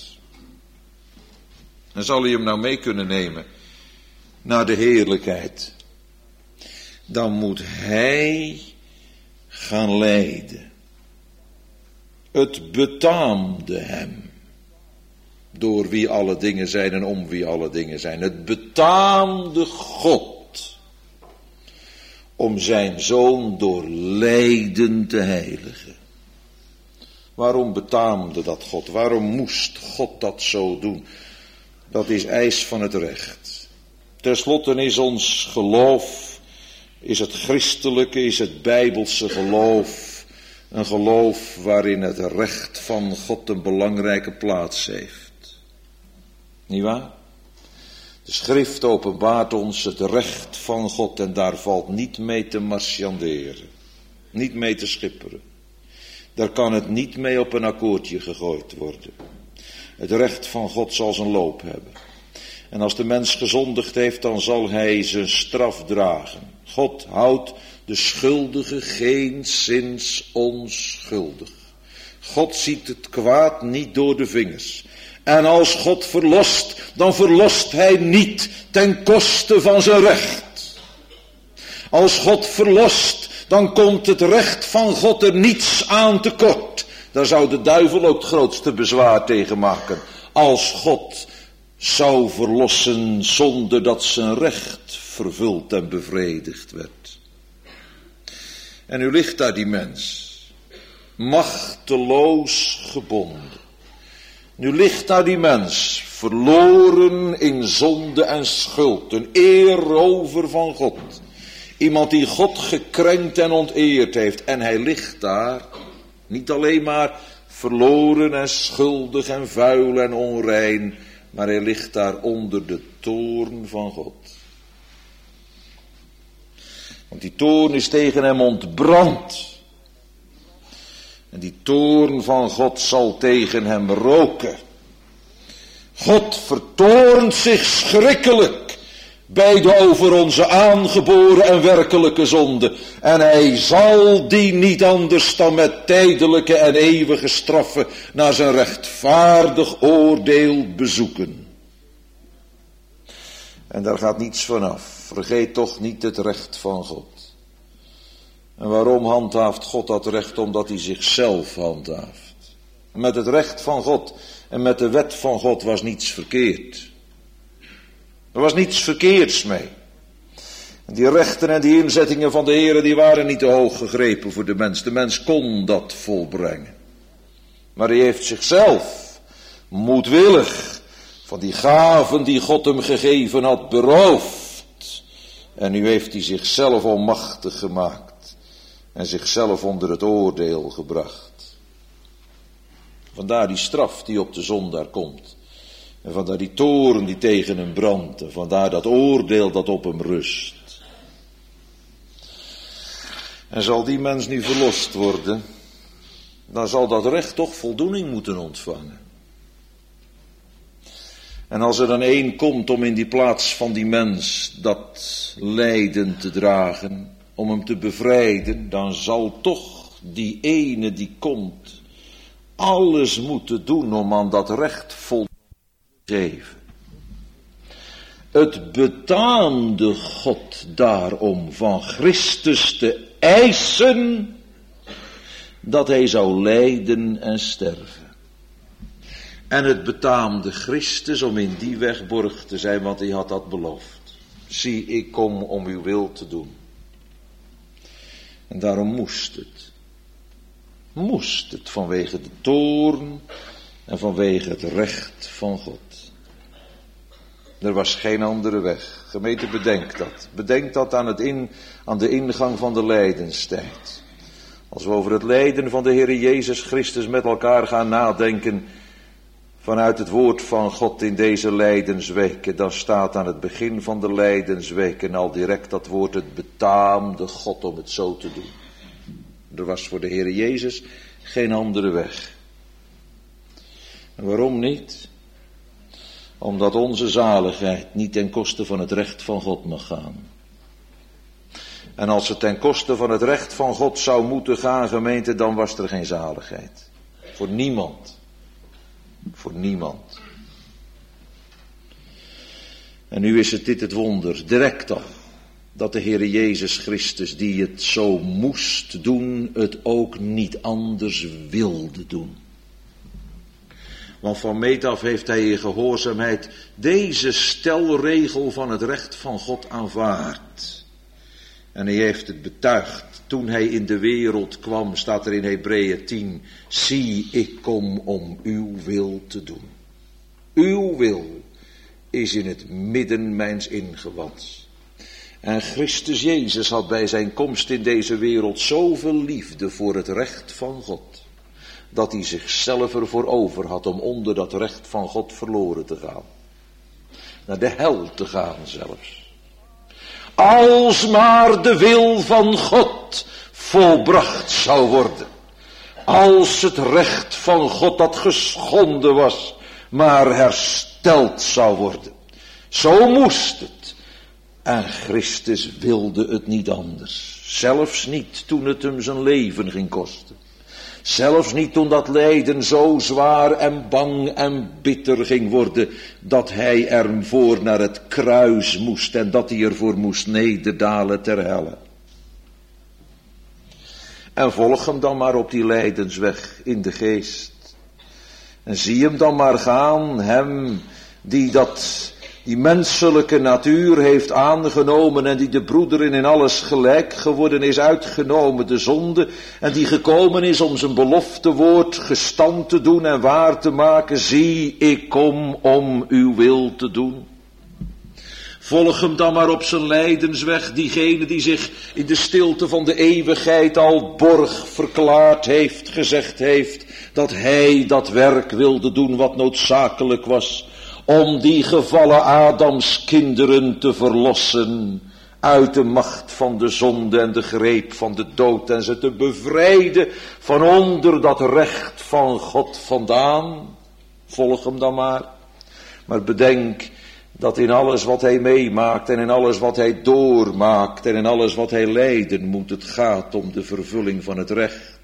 En zal hij hem nou mee kunnen nemen naar de heerlijkheid? Dan moet hij gaan lijden. Het betaamde hem. Door wie alle dingen zijn en om wie alle dingen zijn. Het betaamde God. Om zijn zoon door lijden te heiligen. Waarom betaamde dat God? Waarom moest God dat zo doen? Dat is eis van het recht. Ten slotte is ons geloof, is het christelijke, is het bijbelse geloof, een geloof waarin het recht van God een belangrijke plaats heeft. Niet waar? De schrift openbaart ons het recht van God en daar valt niet mee te marchanderen, niet mee te schipperen. Daar kan het niet mee op een akkoordje gegooid worden. Het recht van God zal zijn loop hebben. En als de mens gezondigd heeft, dan zal hij zijn straf dragen. God houdt de schuldige geenszins onschuldig. God ziet het kwaad niet door de vingers. En als God verlost, dan verlost hij niet ten koste van zijn recht. Als God verlost, dan komt het recht van God er niets aan tekort. Daar zou de duivel ook het grootste bezwaar tegen maken. Als God zou verlossen zonder dat zijn recht vervuld en bevredigd werd. En nu ligt daar die mens, machteloos gebonden. Nu ligt daar die mens, verloren in zonde en schuld, een eerover van God. Iemand die God gekrenkt en onteerd heeft. En hij ligt daar, niet alleen maar verloren en schuldig en vuil en onrein, maar hij ligt daar onder de toorn van God. Want die toorn is tegen hem ontbrand. En die toorn van God zal tegen hem roken. God vertoornt zich schrikkelijk bij de over onze aangeboren en werkelijke zonde. En hij zal die niet anders dan met tijdelijke en eeuwige straffen naar zijn rechtvaardig oordeel bezoeken. En daar gaat niets vanaf. Vergeet toch niet het recht van God. En waarom handhaaft God dat recht? Omdat hij zichzelf handhaaft. Met het recht van God en met de wet van God was niets verkeerd. Er was niets verkeerds mee. En die rechten en die inzettingen van de Heere, die waren niet te hoog gegrepen voor de mens. De mens kon dat volbrengen. Maar hij heeft zichzelf moedwillig van die gaven die God hem gegeven had beroofd. En nu heeft hij zichzelf onmachtig gemaakt. En zichzelf onder het oordeel gebracht. Vandaar die straf die op de zondaar komt. En vandaar die toorn die tegen hem brandt. En vandaar dat oordeel dat op hem rust. En zal die mens nu verlost worden, dan zal dat recht toch voldoening moeten ontvangen. En als er dan één komt om in die plaats van die mens dat lijden te dragen, om hem te bevrijden, dan zal toch die ene die komt alles moeten doen om aan dat recht vol te geven. Het betaamde God daarom van Christus te eisen dat hij zou lijden en sterven. En het betaamde Christus om in die weg borg te zijn, want hij had dat beloofd. Zie, ik kom om uw wil te doen. En daarom moest het. Moest het vanwege de toorn en vanwege het recht van God. Er was geen andere weg. Gemeente, bedenk dat. Bedenk dat aan, het in, aan de ingang van de lijdenstijd. Als we over het lijden van de Heer Jezus Christus met elkaar gaan nadenken vanuit het woord van God in deze lijdensweken, dan staat aan het begin van de lijdensweken al direct dat woord: het betaamde God om het zo te doen. Er was voor de Heer Jezus geen andere weg. En waarom niet? Omdat onze zaligheid niet ten koste van het recht van God mag gaan. En als het ten koste van het recht van God zou moeten gaan, gemeente, dan was er geen zaligheid. Voor niemand. Voor niemand. En nu is het dit het wonder, direct al, dat de Heer Jezus Christus, die het zo moest doen, het ook niet anders wilde doen. Want van meet af heeft hij in gehoorzaamheid deze stelregel van het recht van God aanvaard. En hij heeft het betuigd toen hij in de wereld kwam, staat er in Hebreeën tien. Zie, ik kom om uw wil te doen. Uw wil is in het midden mijns ingewands. En Christus Jezus had bij zijn komst in deze wereld zoveel liefde voor het recht van God, dat hij zichzelf ervoor over had om onder dat recht van God verloren te gaan. Naar de hel te gaan zelfs. Als maar de wil van God volbracht zou worden. Als het recht van God dat geschonden was, maar hersteld zou worden. Zo moest het. En Christus wilde het niet anders. Zelfs niet toen het hem zijn leven ging kosten. Zelfs niet toen dat lijden zo zwaar en bang en bitter ging worden, dat hij ervoor naar het kruis moest en dat hij ervoor moest nederdalen ter helle. En volg hem dan maar op die lijdensweg in de geest. En zie hem dan maar gaan, hem die dat, die menselijke natuur heeft aangenomen en die de broederen in alles gelijk geworden is, uitgenomen de zonde, en die gekomen is om zijn beloftewoord gestand te doen en waar te maken. Zie, ik kom om uw wil te doen. Volg hem dan maar op zijn lijdensweg, diegene die zich in de stilte van de eeuwigheid al borg verklaard heeft, gezegd heeft dat hij dat werk wilde doen wat noodzakelijk was, om die gevallen Adams kinderen te verlossen uit de macht van de zonde en de greep van de dood en ze te bevrijden van onder dat recht van God vandaan. Volg hem dan maar. Maar bedenk dat in alles wat hij meemaakt en in alles wat hij doormaakt en in alles wat hij lijden moet, het gaat om de vervulling van het recht.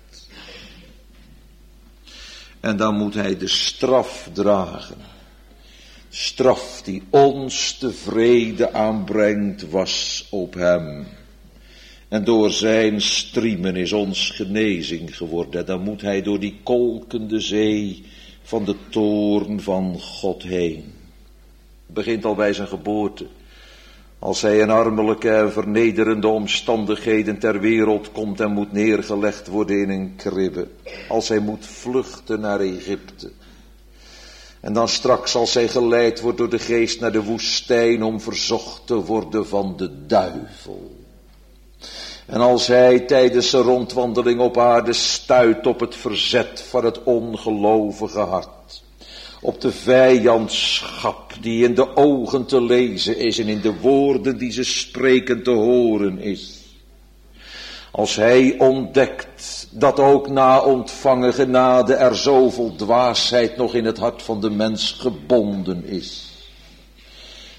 En dan moet hij de straf dragen. Straf die ons de vrede aanbrengt was op hem. En door zijn striemen is ons genezing geworden. En dan moet hij door die kolkende zee van de toorn van God heen. Het begint al bij zijn geboorte. Als hij in armelijke en vernederende omstandigheden ter wereld komt en moet neergelegd worden in een kribbe. Als hij moet vluchten naar Egypte. En dan straks als hij geleid wordt door de geest naar de woestijn om verzocht te worden van de duivel. En als hij tijdens zijn rondwandeling op aarde stuit op het verzet van het ongelovige hart. Op de vijandschap die in de ogen te lezen is en in de woorden die ze spreken te horen is. Als hij ontdekt dat ook na ontvangen genade er zoveel dwaasheid nog in het hart van de mens gebonden is.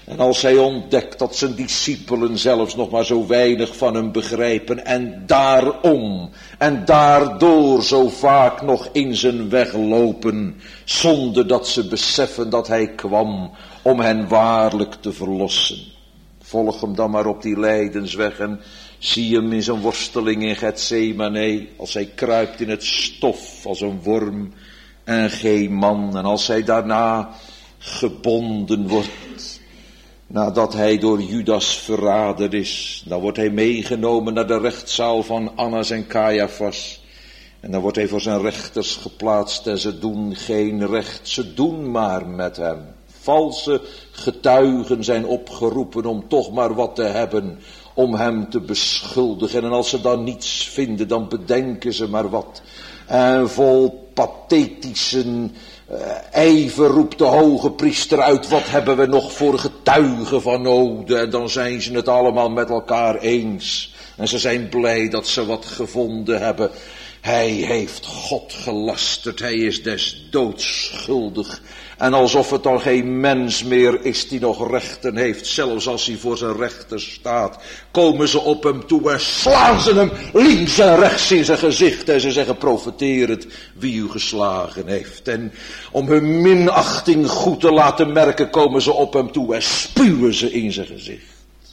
En als hij ontdekt dat zijn discipelen zelfs nog maar zo weinig van hem begrijpen en daarom en daardoor zo vaak nog in zijn weg lopen, zonder dat ze beseffen dat hij kwam om hen waarlijk te verlossen. Volg hem dan maar op die lijdensweg en zie hem in zijn worsteling in Getsemane, als hij kruipt in het stof als een worm en geen man. En als hij daarna gebonden wordt, nadat hij door Judas verraden is, dan wordt hij meegenomen naar de rechtszaal van Annas en Caiaphas. En dan wordt hij voor zijn rechters geplaatst en ze doen geen recht, ze doen maar met hem. Valse getuigen zijn opgeroepen om toch maar wat te hebben, om hem te beschuldigen. En als ze dan niets vinden, dan bedenken ze maar wat. En vol pathetische uh, ijver roept de hoge priester uit, wat hebben we nog voor getuigen van nodig? En dan zijn ze het allemaal met elkaar eens. En ze zijn blij dat ze wat gevonden hebben. Hij heeft God gelasterd, hij is des doods schuldig. En alsof het dan geen mens meer is die nog rechten heeft, zelfs als hij voor zijn rechter staat, komen ze op hem toe en slaan ze hem links en rechts in zijn gezicht. En ze zeggen, profeteer het wie u geslagen heeft. En om hun minachting goed te laten merken, komen ze op hem toe en spuwen ze in zijn gezicht.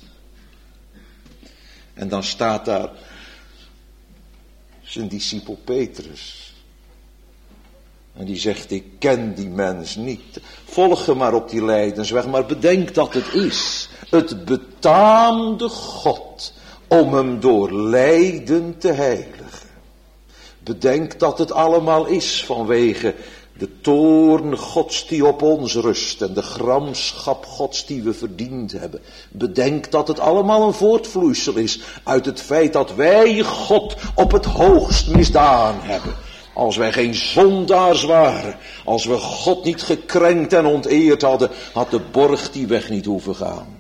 En dan staat daar zijn discipel Petrus. En die zegt, ik ken die mens niet. Volg hem maar op die lijdensweg, maar bedenk dat het is. Het betaamde God om hem door lijden te heiligen. Bedenk dat het allemaal is vanwege de toorn Gods die op ons rust en de gramschap Gods die we verdiend hebben. Bedenk dat het allemaal een voortvloeisel is uit het feit dat wij God op het hoogst misdaan hebben. Als wij geen zondaars waren, als we God niet gekrenkt en onteerd hadden, had de borg die weg niet hoeven gaan.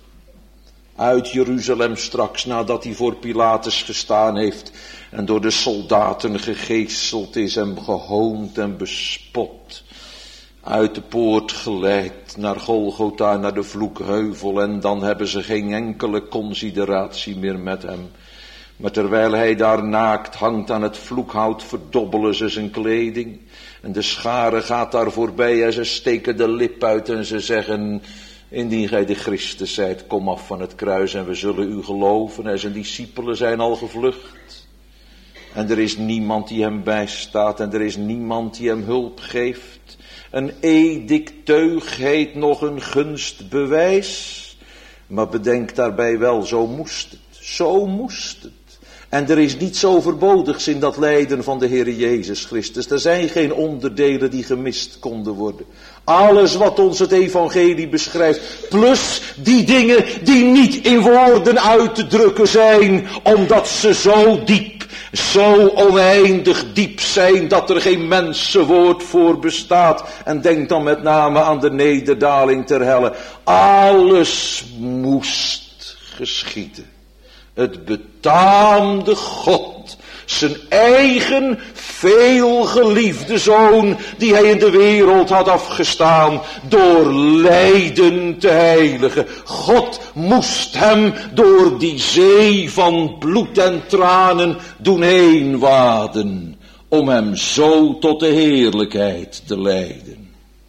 Uit Jeruzalem straks, nadat hij voor Pilatus gestaan heeft en door de soldaten gegeeseld is en gehoond en bespot. Uit de poort geleid naar Golgotha, naar de vloekheuvel, en dan hebben ze geen enkele consideratie meer met hem. Maar terwijl hij daar naakt hangt aan het vloekhout, verdobbelen ze zijn kleding. En de schare gaat daar voorbij en ze steken de lip uit en ze zeggen, indien gij de Christus zijt, kom af van het kruis en we zullen u geloven. En zijn discipelen zijn al gevlucht. En er is niemand die hem bijstaat en er is niemand die hem hulp geeft. Een edicteug heet nog een gunstbewijs. Maar bedenk daarbij wel, zo moest het. Zo moest het. En er is niets overbodigs in dat lijden van de Heere Jezus Christus. Er zijn geen onderdelen die gemist konden worden. Alles wat ons het evangelie beschrijft, plus die dingen die niet in woorden uit te drukken zijn, omdat ze zo diep, zo oneindig diep zijn, dat er geen mensenwoord voor bestaat. En denk dan met name aan de nederdaling ter helle. Alles moest geschieden. Het betaamde God, zijn eigen veelgeliefde zoon, die hij in de wereld had afgestaan, door lijden te heiligen. God moest hem door die zee van bloed en tranen doen heen waden, om hem zo tot de heerlijkheid te leiden.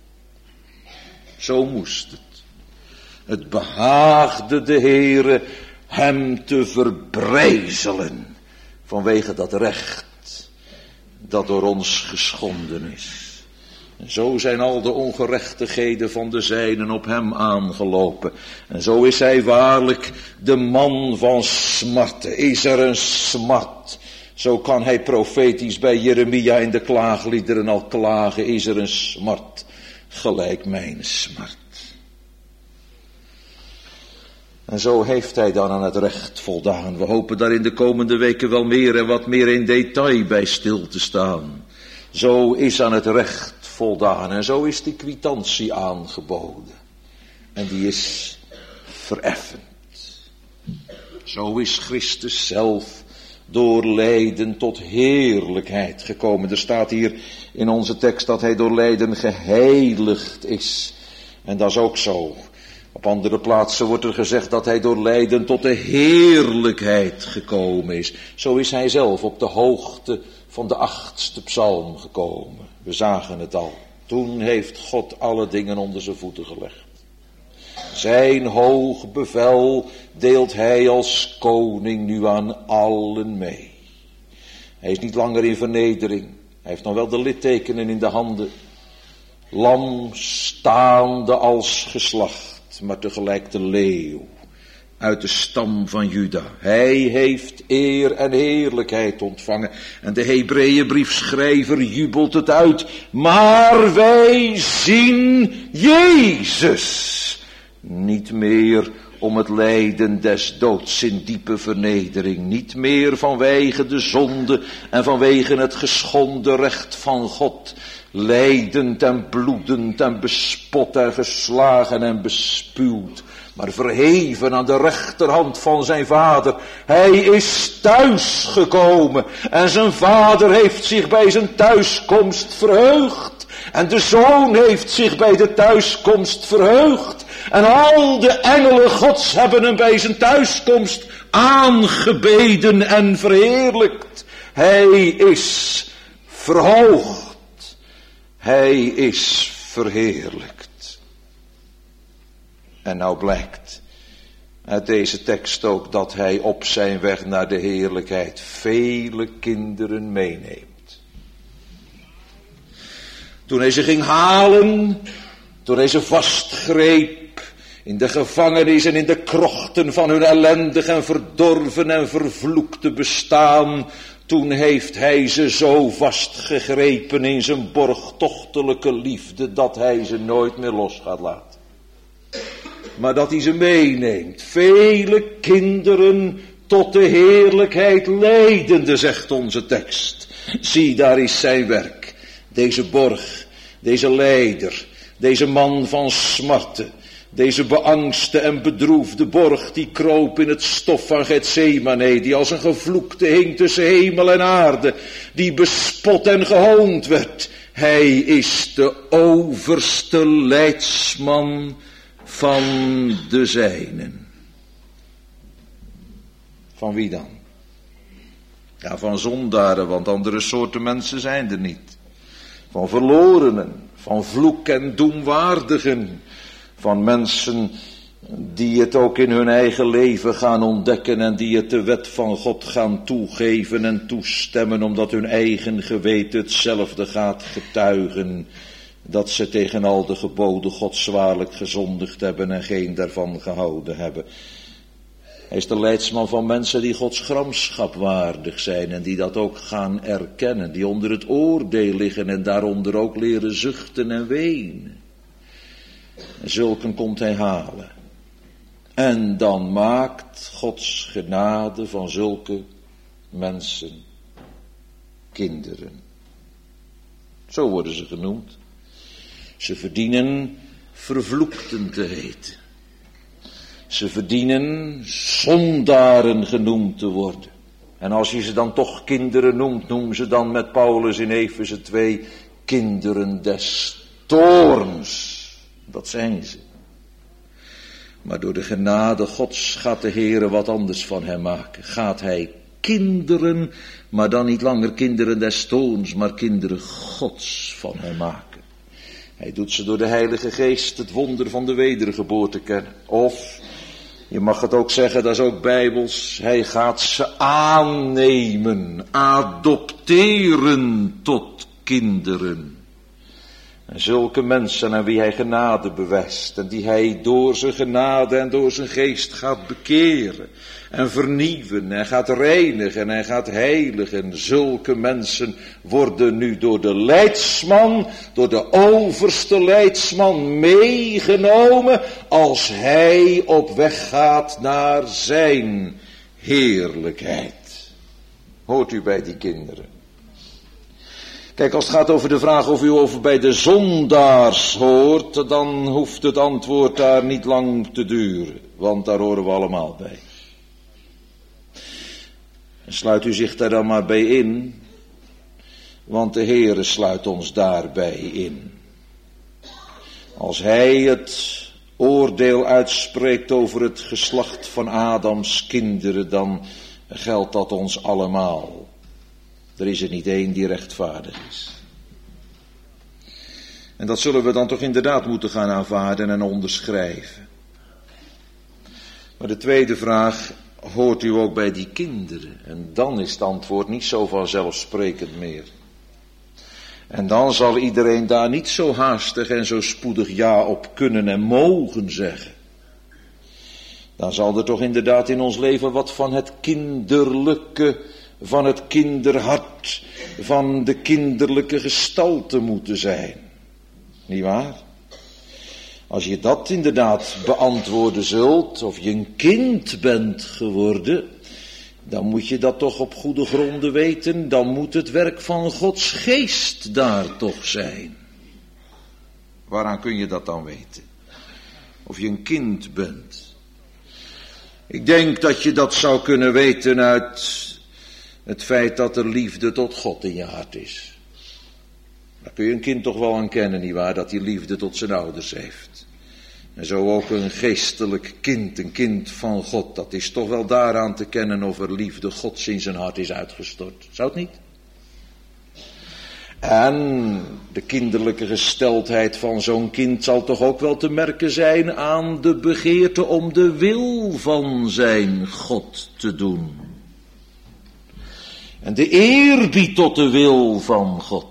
Zo moest het. Het behaagde de Heere hem te verbrijzelen vanwege dat recht dat door ons geschonden is. En zo zijn al de ongerechtigheden van de zijnen op hem aangelopen. En zo is hij waarlijk de man van smarten. Is er een smart? Zo kan hij profetisch bij Jeremia in de klaagliederen al klagen. Is er een smart gelijk mijn smart? En zo heeft hij dan aan het recht voldaan. We hopen daar in de komende weken wel meer en wat meer in detail bij stil te staan. Zo is aan het recht voldaan en zo is die kwitantie aangeboden. En die is vereffend. Zo is Christus zelf door lijden tot heerlijkheid gekomen. Er staat hier in onze tekst dat hij door lijden geheiligd is. En dat is ook zo. Op andere plaatsen wordt er gezegd dat hij door lijden tot de heerlijkheid gekomen is. Zo is hij zelf op de hoogte van de achtste psalm gekomen. We zagen het al. Toen heeft God alle dingen onder zijn voeten gelegd. Zijn hoog bevel deelt hij als koning nu aan allen mee. Hij is niet langer in vernedering. Hij heeft nog wel de littekenen in de handen. Lam staande als geslacht, maar tegelijk de leeuw uit de stam van Juda. Hij heeft eer en heerlijkheid ontvangen. En de Hebreeënbriefschrijver jubelt het uit. Maar wij zien Jezus niet meer om het lijden des doods in diepe vernedering. Niet meer vanwege de zonde en vanwege het geschonden recht van God. Lijdend en bloedend en bespot en geslagen en bespuwd. Maar verheven aan de rechterhand van zijn vader. Hij is thuisgekomen. En zijn vader heeft zich bij zijn thuiskomst verheugd. En de zoon heeft zich bij de thuiskomst verheugd. En al de engelen Gods hebben hem bij zijn thuiskomst aangebeden en verheerlijkt. Hij is verhoogd. Hij is verheerlijkt. En nou blijkt uit deze tekst ook dat hij op zijn weg naar de heerlijkheid vele kinderen meeneemt. Toen hij ze ging halen, toen hij ze vastgreep in de gevangenis en in de krochten van hun ellendig en verdorven en vervloekte bestaan, toen heeft hij ze zo vastgegrepen in zijn borgtochtelijke liefde dat hij ze nooit meer los gaat laten. Maar dat hij ze meeneemt, vele kinderen tot de heerlijkheid leidende, zegt onze tekst. Zie, daar is zijn werk. Deze borg, deze leider, deze man van smarten, deze beangste en bedroefde borg, die kroop in het stof van Getsemane, die als een gevloekte hing tussen hemel en aarde, die bespot en gehoond werd. Hij is de overste leidsman van de zijnen. Van wie dan? Ja, van zondaren, want andere soorten mensen zijn er niet. Van verlorenen, van vloek en doemwaardigen. Van mensen die het ook in hun eigen leven gaan ontdekken en die het de wet van God gaan toegeven en toestemmen, omdat hun eigen geweten hetzelfde gaat getuigen, dat ze tegen al de geboden Gods zwaarlijk gezondigd hebben en geen daarvan gehouden hebben. Hij is de leidsman van mensen die Gods gramschap waardig zijn en die dat ook gaan erkennen, die onder het oordeel liggen en daaronder ook leren zuchten en wenen. En zulken komt hij halen. En dan maakt Gods genade van zulke mensen kinderen. Zo worden ze genoemd. Ze verdienen vervloekten te heten. Ze verdienen zondaren genoemd te worden. En als je ze dan toch kinderen noemt, noem ze dan met Paulus in Efeze twee kinderen des toorns. Dat zijn ze. Maar door de genade Gods gaat de Heere wat anders van hem maken. Gaat hij kinderen, maar dan niet langer kinderen des toorns, maar kinderen Gods van hem maken. Hij doet ze door de Heilige Geest het wonder van de wedergeboorte kennen. Of, je mag het ook zeggen, dat is ook bijbels, hij gaat ze aannemen, adopteren tot kinderen. En zulke mensen aan wie hij genade bewijst en die hij door zijn genade en door zijn geest gaat bekeren en vernieuwen en gaat reinigen en gaat heiligen. Zulke mensen worden nu door de leidsman, door de overste leidsman meegenomen als hij op weg gaat naar zijn heerlijkheid. Hoort u bij die kinderen? Kijk, als het gaat over de vraag of u over bij de zondaars hoort, dan hoeft het antwoord daar niet lang te duren, want daar horen we allemaal bij. En sluit u zich daar dan maar bij in, want de Heere sluit ons daarbij in. Als hij het oordeel uitspreekt over het geslacht van Adams kinderen, dan geldt dat ons allemaal. Er is er niet één die rechtvaardig is. En dat zullen we dan toch inderdaad moeten gaan aanvaarden en onderschrijven. Maar de tweede vraag, hoort u ook bij die kinderen? En dan is het antwoord niet zo vanzelfsprekend meer. En dan zal iedereen daar niet zo haastig en zo spoedig ja op kunnen en mogen zeggen. Dan zal er toch inderdaad in ons leven wat van het kinderlijke, van het kinderhart, van de kinderlijke gestalte moeten zijn. Niet waar? Als je dat inderdaad beantwoorden zult, of je een kind bent geworden, dan moet je dat toch op goede gronden weten. Dan moet het werk van Gods geest daar toch zijn. Waaraan kun je dat dan weten? Of je een kind bent. Ik denk dat je dat zou kunnen weten uit het feit dat er liefde tot God in je hart is. Daar kun je een kind toch wel aan kennen, nietwaar, dat hij liefde tot zijn ouders heeft. En zo ook een geestelijk kind, een kind van God, dat is toch wel daaraan te kennen of er liefde Gods in zijn hart is uitgestort. Zou het niet? En de kinderlijke gesteldheid van zo'n kind zal toch ook wel te merken zijn aan de begeerte om de wil van zijn God te doen. En de eerbied tot de wil van God.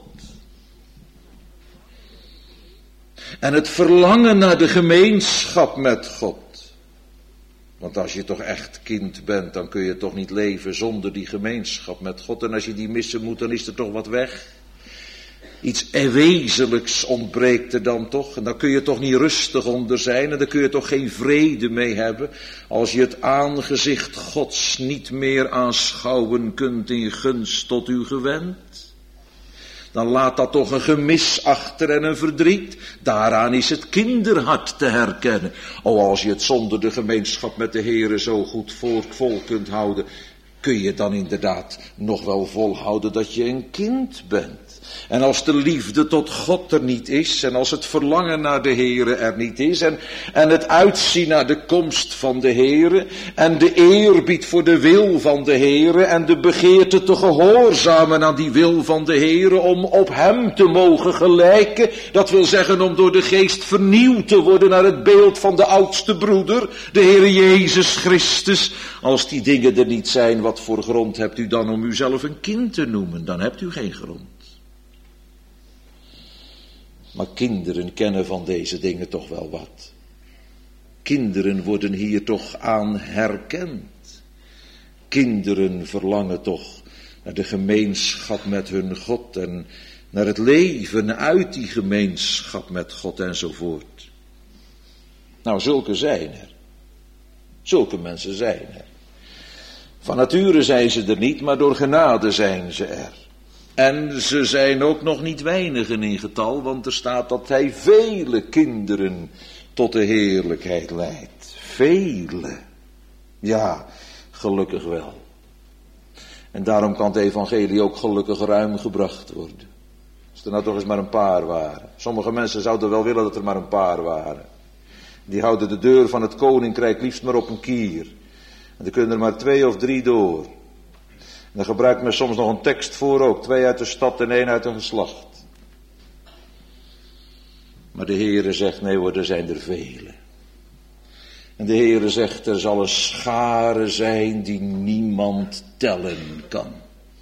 En het verlangen naar de gemeenschap met God. Want als je toch echt kind bent, dan kun je toch niet leven zonder die gemeenschap met God. En als je die missen moet, dan is er toch wat weg. Iets wezenlijks ontbreekt er dan toch. En dan kun je toch niet rustig onder zijn. En dan kun je toch geen vrede mee hebben. Als je het aangezicht Gods niet meer aanschouwen kunt in gunst tot u gewend. Dan laat dat toch een gemis achter en een verdriet. Daaraan is het kinderhart te herkennen. O, als je het zonder de gemeenschap met de Heere zo goed vol, vol kunt houden, kun je dan inderdaad nog wel volhouden dat je een kind bent. En als de liefde tot God er niet is, en als het verlangen naar de Heere er niet is, en, en het uitzien naar de komst van de Heere, en de eerbied voor de wil van de Heere, en de begeerte te gehoorzamen aan die wil van de Heere, om op hem te mogen gelijken, dat wil zeggen om door de geest vernieuwd te worden naar het beeld van de oudste broeder, de Heere Jezus Christus. Als die dingen er niet zijn, wat voor grond hebt u dan om uzelf een kind te noemen? Dan hebt u geen grond. Maar kinderen kennen van deze dingen toch wel wat. Kinderen worden hier toch aan herkend. Kinderen verlangen toch naar de gemeenschap met hun God en naar het leven uit die gemeenschap met God enzovoort. Nou, zulke zijn er. Zulke mensen zijn er. Van nature zijn ze er niet, maar door genade zijn ze er. En ze zijn ook nog niet weinigen in getal, want er staat dat hij vele kinderen tot de heerlijkheid leidt. Vele. Ja, gelukkig wel. En daarom kan het evangelie ook gelukkig ruim gebracht worden. Als er nou toch eens maar een paar waren. Sommige mensen zouden wel willen dat er maar een paar waren. Die houden de deur van het koninkrijk liefst maar op een kier. En er kunnen er maar twee of drie door. En dan gebruikt men soms nog een tekst voor ook. Twee uit de stad en één uit een geslacht. Maar de Heere zegt, nee hoor, er zijn er vele. En de Heere zegt, er zal een schare zijn die niemand tellen kan.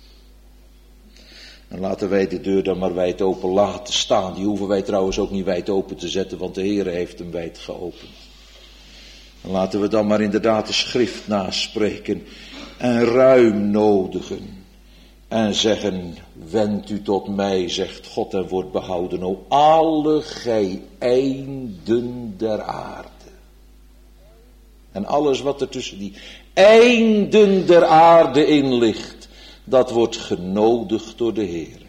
En laten wij de deur dan maar wijd open laten staan. Die hoeven wij trouwens ook niet wijd open te zetten, want de Heere heeft hem wijd geopend. En laten we dan maar inderdaad de schrift naspreken. En ruim nodigen. En zeggen, wend u tot mij, zegt God, en wordt behouden, o alle gij einden der aarde. En alles wat er tussen die einden der aarde in ligt, dat wordt genodigd door de Heer.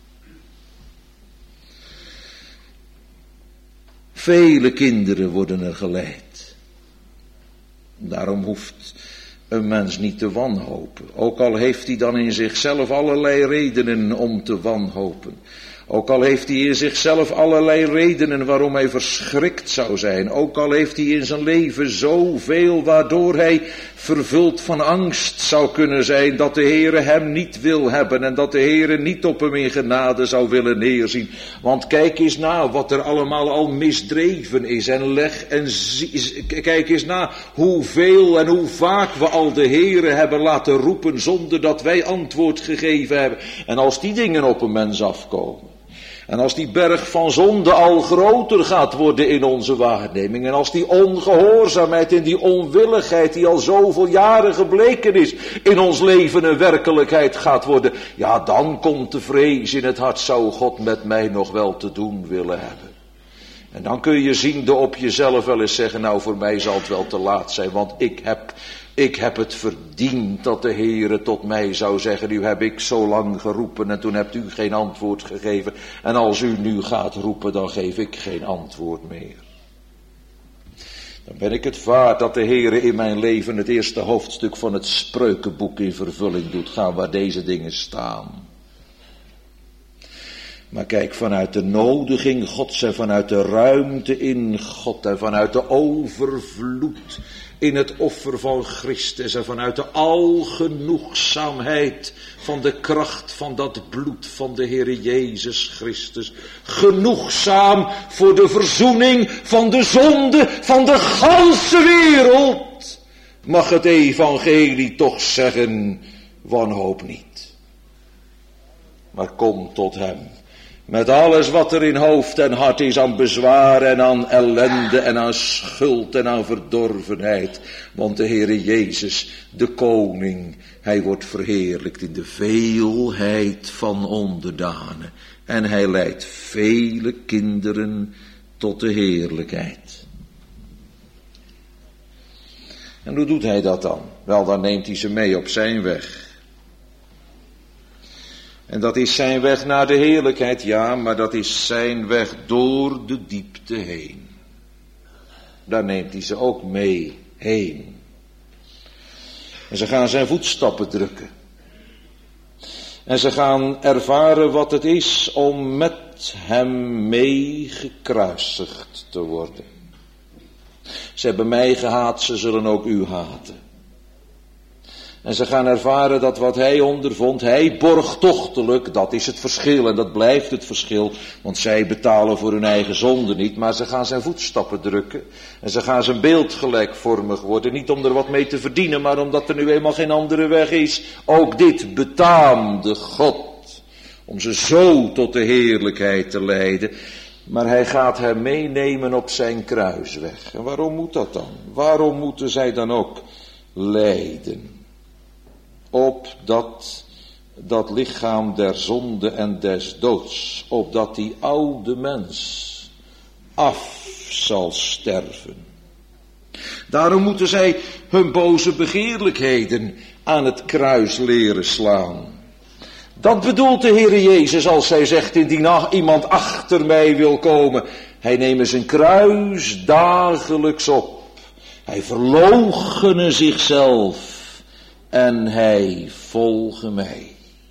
Vele kinderen worden er geleid. Daarom hoeft een mens niet te wanhopen. Ook al heeft hij dan in zichzelf allerlei redenen om te wanhopen. Ook al heeft hij in zichzelf allerlei redenen waarom hij verschrikt zou zijn. Ook al heeft hij in zijn leven zoveel waardoor hij vervuld van angst zou kunnen zijn. Dat de Heere hem niet wil hebben en dat de Heere niet op hem in genade zou willen neerzien. Want kijk eens na wat er allemaal al misdreven is. En leg en zie, kijk eens na hoeveel en hoe vaak we al de Heere hebben laten roepen zonder dat wij antwoord gegeven hebben. En als die dingen op een mens afkomen. En als die berg van zonde al groter gaat worden in onze waarneming. En als die ongehoorzaamheid en die onwilligheid die al zoveel jaren gebleken is in ons leven een werkelijkheid gaat worden. Ja, dan komt de vrees in het hart, zou God met mij nog wel te doen willen hebben. En dan kun je ziende op jezelf wel eens zeggen, nou voor mij zal het wel te laat zijn. Want ik heb, ik heb het verdiend dat de Heere tot mij zou zeggen, nu heb ik zo lang geroepen en toen hebt u geen antwoord gegeven. En als u nu gaat roepen, dan geef ik geen antwoord meer. Dan ben ik het waard dat de Heere in mijn leven het eerste hoofdstuk van het Spreukenboek in vervulling doet gaan waar deze dingen staan. Maar kijk, vanuit de nodiging Gods en vanuit de ruimte in God en vanuit de overvloed in het offer van Christus en vanuit de algenoegzaamheid van de kracht van dat bloed van de Heere Jezus Christus. Genoegzaam voor de verzoening van de zonde van de ganse wereld. Mag het evangelie toch zeggen, wanhoop niet. Maar kom tot hem. Met alles wat er in hoofd en hart is aan bezwaar en aan ellende en aan schuld en aan verdorvenheid. Want de Heere Jezus, de koning, hij wordt verheerlijkt in de veelheid van onderdanen. En hij leidt vele kinderen tot de heerlijkheid. En hoe doet hij dat dan? Wel, dan neemt hij ze mee op zijn weg. En dat is zijn weg naar de heerlijkheid, ja, maar dat is zijn weg door de diepte heen. Daar neemt hij ze ook mee heen. En ze gaan zijn voetstappen drukken. En ze gaan ervaren wat het is om met hem mee gekruisigd te worden. Ze hebben mij gehaat, ze zullen ook u haten. En ze gaan ervaren dat wat hij ondervond, hij borgtochtelijk, dat is het verschil en dat blijft het verschil. Want zij betalen voor hun eigen zonde niet, maar ze gaan zijn voetstappen drukken. En ze gaan zijn beeld gelijkvormig worden, niet om er wat mee te verdienen, maar omdat er nu eenmaal geen andere weg is. Ook dit betaamde God, om ze zo tot de heerlijkheid te leiden. Maar hij gaat hem meenemen op zijn kruisweg. En waarom moet dat dan? Waarom moeten zij dan ook lijden? Opdat dat lichaam der zonde en des doods, opdat die oude mens af zal sterven. Daarom moeten zij hun boze begeerlijkheden aan het kruis leren slaan. Dat bedoelt de Heere Jezus als hij zegt, indien iemand achter mij wil komen, hij neemt zijn kruis dagelijks op. Hij verloochene zichzelf. En hij volge mij.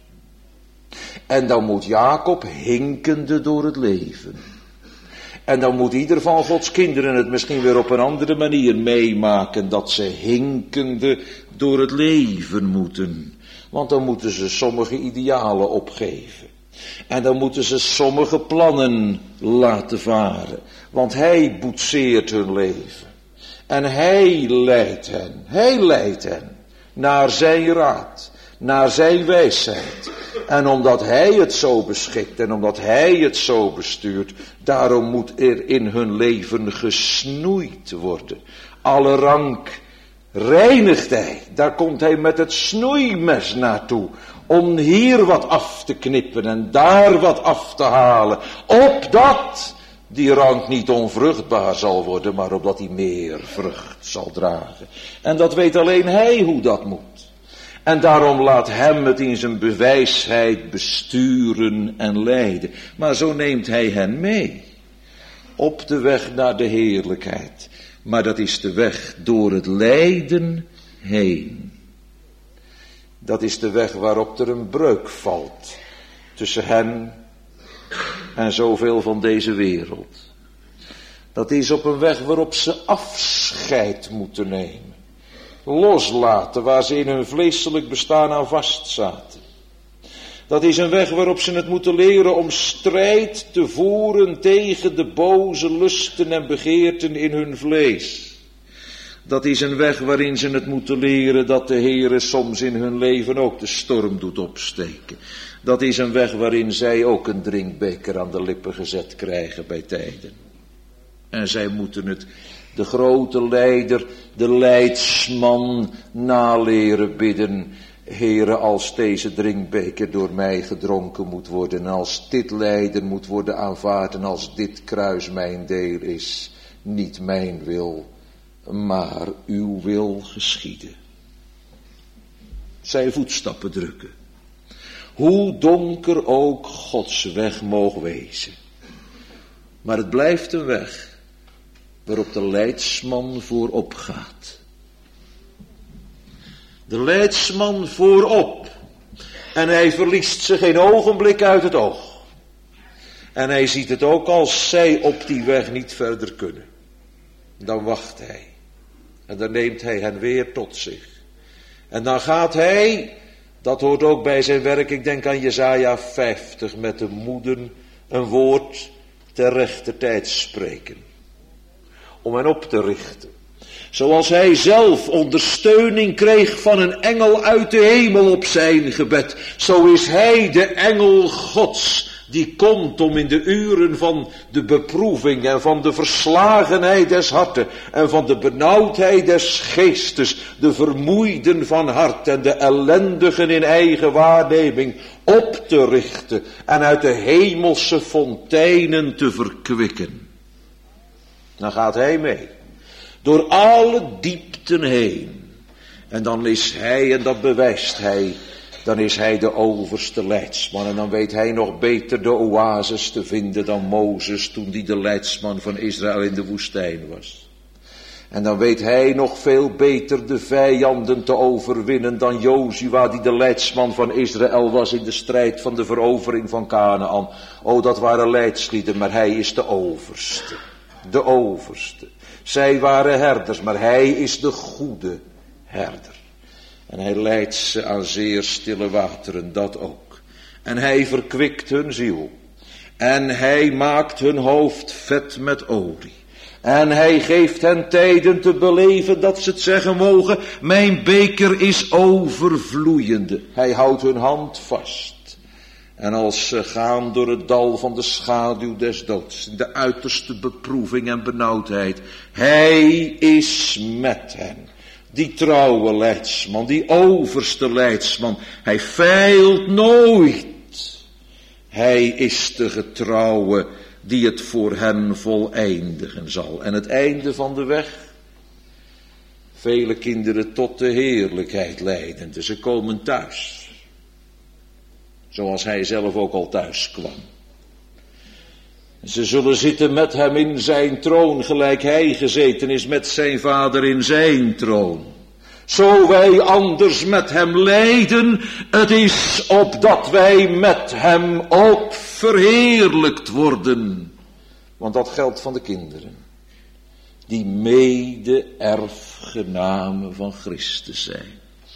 En dan moet Jacob hinkende door het leven. En dan moet ieder van Gods kinderen het misschien weer op een andere manier meemaken. Dat ze hinkende door het leven moeten. Want dan moeten ze sommige idealen opgeven. En dan moeten ze sommige plannen laten varen. Want hij boetseert hun leven. En hij leidt hen. Hij leidt hen. Naar zijn raad, naar zijn wijsheid. En omdat hij het zo beschikt en omdat hij het zo bestuurt, daarom moet er in hun leven gesnoeid worden. Alle rank reinigt hij, daar komt hij met het snoeimes naartoe. Om hier wat af te knippen en daar wat af te halen. Opdat die rank niet onvruchtbaar zal worden, maar opdat hij meer vrucht zal dragen. En dat weet alleen hij hoe dat moet. En daarom laat hem het in zijn bewijsheid besturen en leiden. Maar zo neemt hij hen mee. Op de weg naar de heerlijkheid. Maar dat is de weg door het lijden heen. Dat is de weg waarop er een breuk valt. Tussen hen en zoveel van deze wereld. Dat is op een weg waarop ze afscheid moeten nemen. Loslaten waar ze in hun vleeselijk bestaan aan vastzaten. Dat is een weg waarop ze het moeten leren om strijd te voeren tegen de boze lusten en begeerten in hun vlees. Dat is een weg waarin ze het moeten leren dat de Heere soms in hun leven ook de storm doet opsteken. Dat is een weg waarin zij ook een drinkbeker aan de lippen gezet krijgen bij tijden. En zij moeten het de grote leider, de leidsman naleren bidden. Heere, als deze drinkbeker door mij gedronken moet worden, en als dit lijden moet worden aanvaard, en als dit kruis mijn deel is, niet mijn wil, maar uw wil geschieden. Zijn voetstappen drukken. Hoe donker ook Gods weg mogen wezen. Maar het blijft een weg waarop de leidsman voorop gaat. De leidsman voorop. En hij verliest ze geen ogenblik uit het oog. En hij ziet het ook als zij op die weg niet verder kunnen. Dan wacht hij. En dan neemt hij hen weer tot zich. En dan gaat hij, dat hoort ook bij zijn werk, ik denk aan Jesaja vijftig, met de moeden een woord ter rechter tijd spreken. Om hen op te richten. Zoals hij zelf ondersteuning kreeg van een engel uit de hemel op zijn gebed. Zo is hij de engel Gods die komt om in de uren van de beproeving en van de verslagenheid des harten en van de benauwdheid des geestes, de vermoeiden van hart en de ellendigen in eigen waarneming op te richten en uit de hemelse fonteinen te verkwikken. Dan gaat hij mee. Door alle diepten heen. En dan is hij, en dat bewijst hij, dan is hij de overste leidsman. En dan weet hij nog beter de oases te vinden dan Mozes toen die de leidsman van Israël in de woestijn was. En dan weet hij nog veel beter de vijanden te overwinnen dan Jozua die de leidsman van Israël was in de strijd van de verovering van Kanaan. O, dat waren leidslieden, maar hij is de overste. De overste. Zij waren herders, maar hij is de goede herder. En hij leidt ze aan zeer stille wateren, dat ook. En hij verkwikt hun ziel. En hij maakt hun hoofd vet met olie. En hij geeft hen tijden te beleven dat ze het zeggen mogen, mijn beker is overvloeiende. Hij houdt hun hand vast. En als ze gaan door het dal van de schaduw des doods, de uiterste beproeving en benauwdheid, hij is met hen. Die trouwe leidsman, die overste leidsman, hij feilt nooit. Hij is de getrouwe die het voor hen voleindigen zal. En het einde van de weg, vele kinderen tot de heerlijkheid leidende, ze komen thuis. Zoals hij zelf ook al thuis kwam. Ze zullen zitten met hem in zijn troon, gelijk hij gezeten is met zijn vader in zijn troon. Zo wij anders met hem lijden, het is opdat wij met hem ook verheerlijkt worden. Want dat geldt van de kinderen, die mede-erfgenamen van Christus zijn.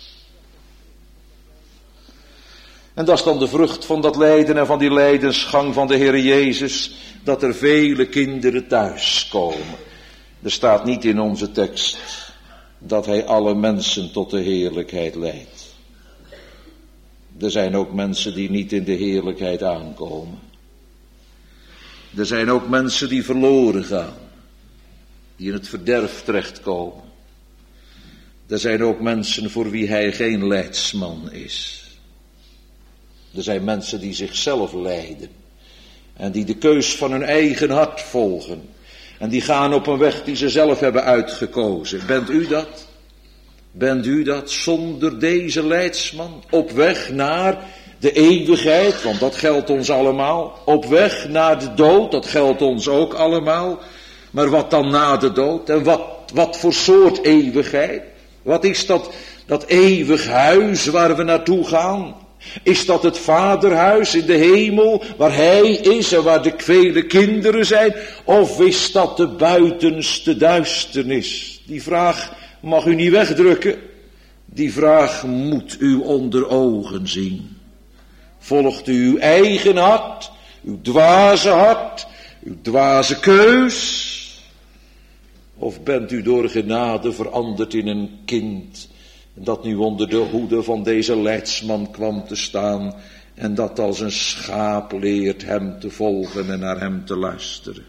En dat is dan de vrucht van dat lijden en van die lijdensgang van de Heer Jezus, dat er vele kinderen thuiskomen. Er staat niet in onze tekst dat hij alle mensen tot de heerlijkheid leidt. Er zijn ook mensen die niet in de heerlijkheid aankomen. Er zijn ook mensen die verloren gaan, die in het verderf terechtkomen. Er zijn ook mensen voor wie hij geen leidsman is. Er zijn mensen die zichzelf leiden. En die de keus van hun eigen hart volgen. En die gaan op een weg die ze zelf hebben uitgekozen. Bent u dat? Bent u dat zonder deze leidsman? Op weg naar de eeuwigheid, want dat geldt ons allemaal. Op weg naar de dood, dat geldt ons ook allemaal. Maar wat dan na de dood? En wat, wat voor soort eeuwigheid? Wat is dat, dat eeuwig huis waar we naartoe gaan? Is dat het vaderhuis in de hemel, waar hij is en waar de vele kinderen zijn? Of is dat de buitenste duisternis? Die vraag mag u niet wegdrukken. Die vraag moet u onder ogen zien. Volgt u uw eigen hart, uw dwaze hart, uw dwaze keus? Of bent u door genade veranderd in een kind, dat nu onder de hoede van deze leidsman kwam te staan en dat als een schaap leert hem te volgen en naar hem te luisteren?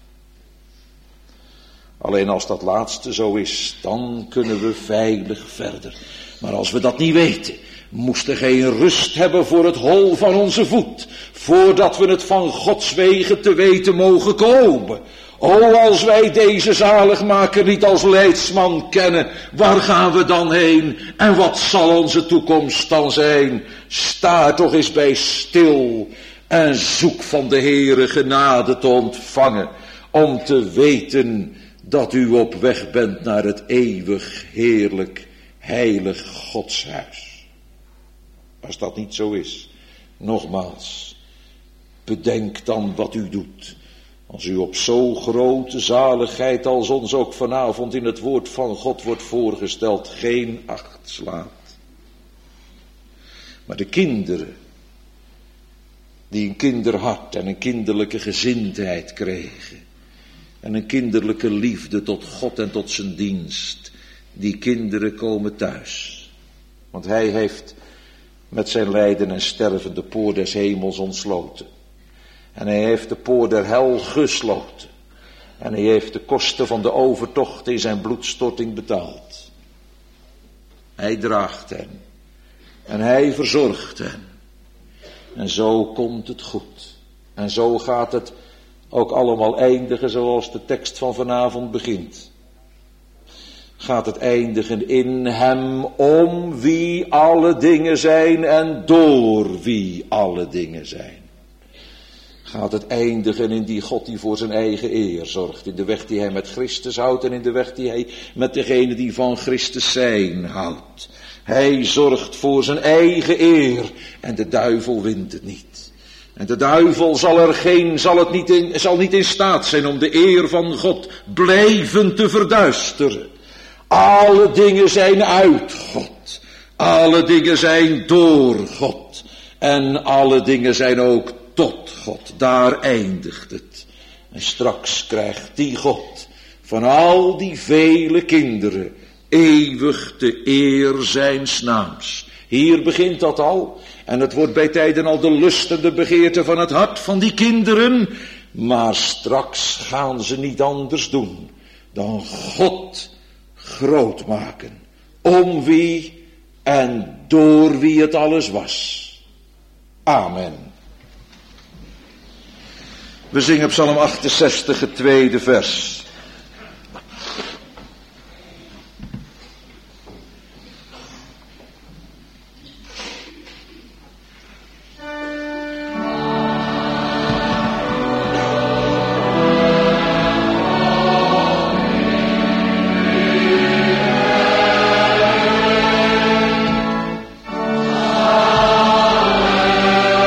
Alleen als dat laatste zo is, dan kunnen we veilig verder. Maar als we dat niet weten, moesten geen rust hebben voor het hol van onze voet, voordat we het van Gods wegen te weten mogen komen. O, als wij deze zaligmaker niet als leidsman kennen, waar gaan we dan heen? En wat zal onze toekomst dan zijn? Sta toch eens bij stil en zoek van de Heere genade te ontvangen, om te weten dat u op weg bent naar het eeuwig, heerlijk, heilig Godshuis. Als dat niet zo is, nogmaals, bedenk dan wat u doet. Als u op zo grote zaligheid als ons ook vanavond in het woord van God wordt voorgesteld, geen acht slaat. Maar de kinderen, die een kinderhart en een kinderlijke gezindheid kregen, en een kinderlijke liefde tot God en tot zijn dienst, die kinderen komen thuis. Want hij heeft met zijn lijden en sterven de poort des hemels ontsloten. En hij heeft de poort der hel gesloten. En hij heeft de kosten van de overtocht in zijn bloedstorting betaald. Hij draagt hen. En hij verzorgt hen. En zo komt het goed. En zo gaat het ook allemaal eindigen zoals de tekst van vanavond begint. Gaat het eindigen in hem, om wie alle dingen zijn en door wie alle dingen zijn. Gaat het eindigen in die God die voor zijn eigen eer zorgt, in de weg die hij met Christus houdt en in de weg die hij met degene die van Christus zijn houdt. Hij zorgt voor zijn eigen eer en de duivel wint het niet. En de duivel zal er geen, zal het niet in, zal niet in staat zijn om de eer van God blijvend te verduisteren. Alle dingen zijn uit God. Alle dingen zijn door God. En alle dingen zijn ook tot God. Daar eindigt het. En straks krijgt die God van al die vele kinderen eeuwig de eer zijns naams. Hier begint dat al. En het wordt bij tijden al de lust en de begeerte van het hart van die kinderen. Maar straks gaan ze niet anders doen dan God groot maken. Om wie en door wie het alles was. Amen. We zingen Psalm achtenzestig, het tweede vers.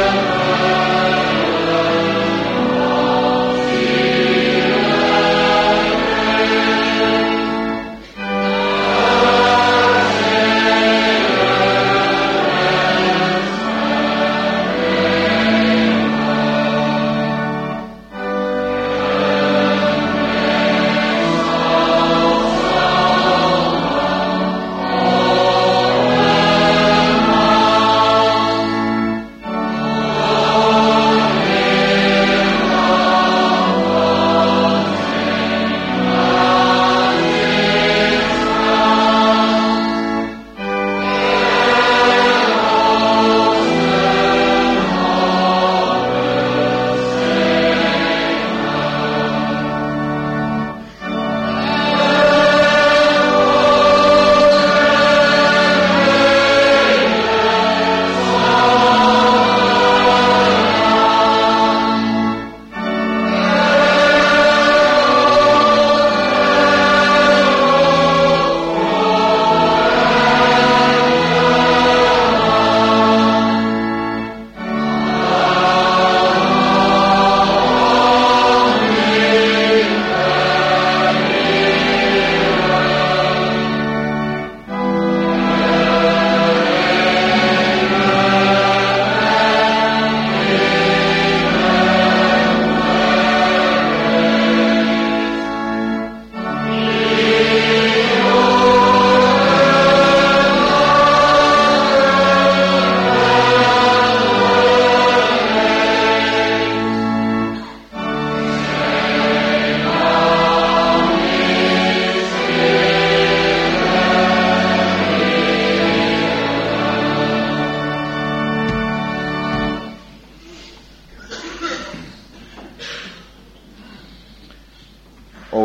Amen.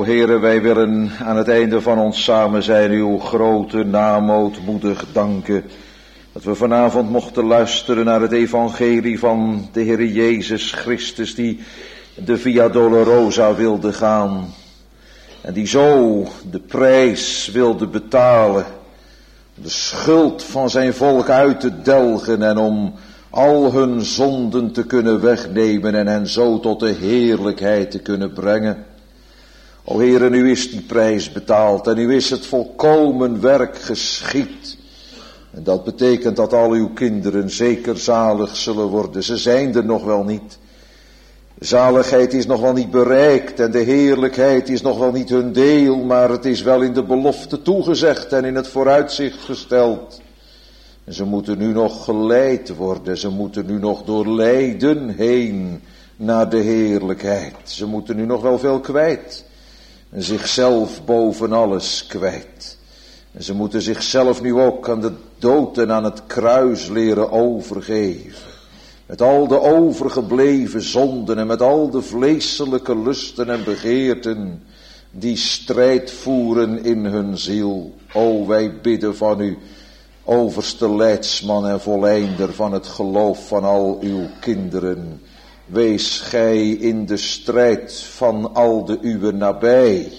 O Heere, wij willen aan het einde van ons samen zijn uw grote naam ootmoedig danken. Dat we vanavond mochten luisteren naar het evangelie van de Heere Jezus Christus, die de Via Dolorosa wilde gaan. En die zo de prijs wilde betalen. De schuld van zijn volk uit te delgen en om al hun zonden te kunnen wegnemen en hen zo tot de heerlijkheid te kunnen brengen. O Heere, nu is die prijs betaald en nu is het volkomen werk geschied. En dat betekent dat al uw kinderen zeker zalig zullen worden. Ze zijn er nog wel niet. Zaligheid is nog wel niet bereikt en de heerlijkheid is nog wel niet hun deel, maar het is wel in de belofte toegezegd en in het vooruitzicht gesteld. En ze moeten nu nog geleid worden, ze moeten nu nog door lijden heen naar de heerlijkheid. Ze moeten nu nog wel veel kwijt en zichzelf boven alles kwijt. En ze moeten zichzelf nu ook aan de dood en aan het kruis leren overgeven. Met al de overgebleven zonden en met al de vleeselijke lusten en begeerten die strijd voeren in hun ziel. O, wij bidden van u, overste leidsman en volleinder van het geloof van al uw kinderen. Wees gij in de strijd van al de uwen nabij.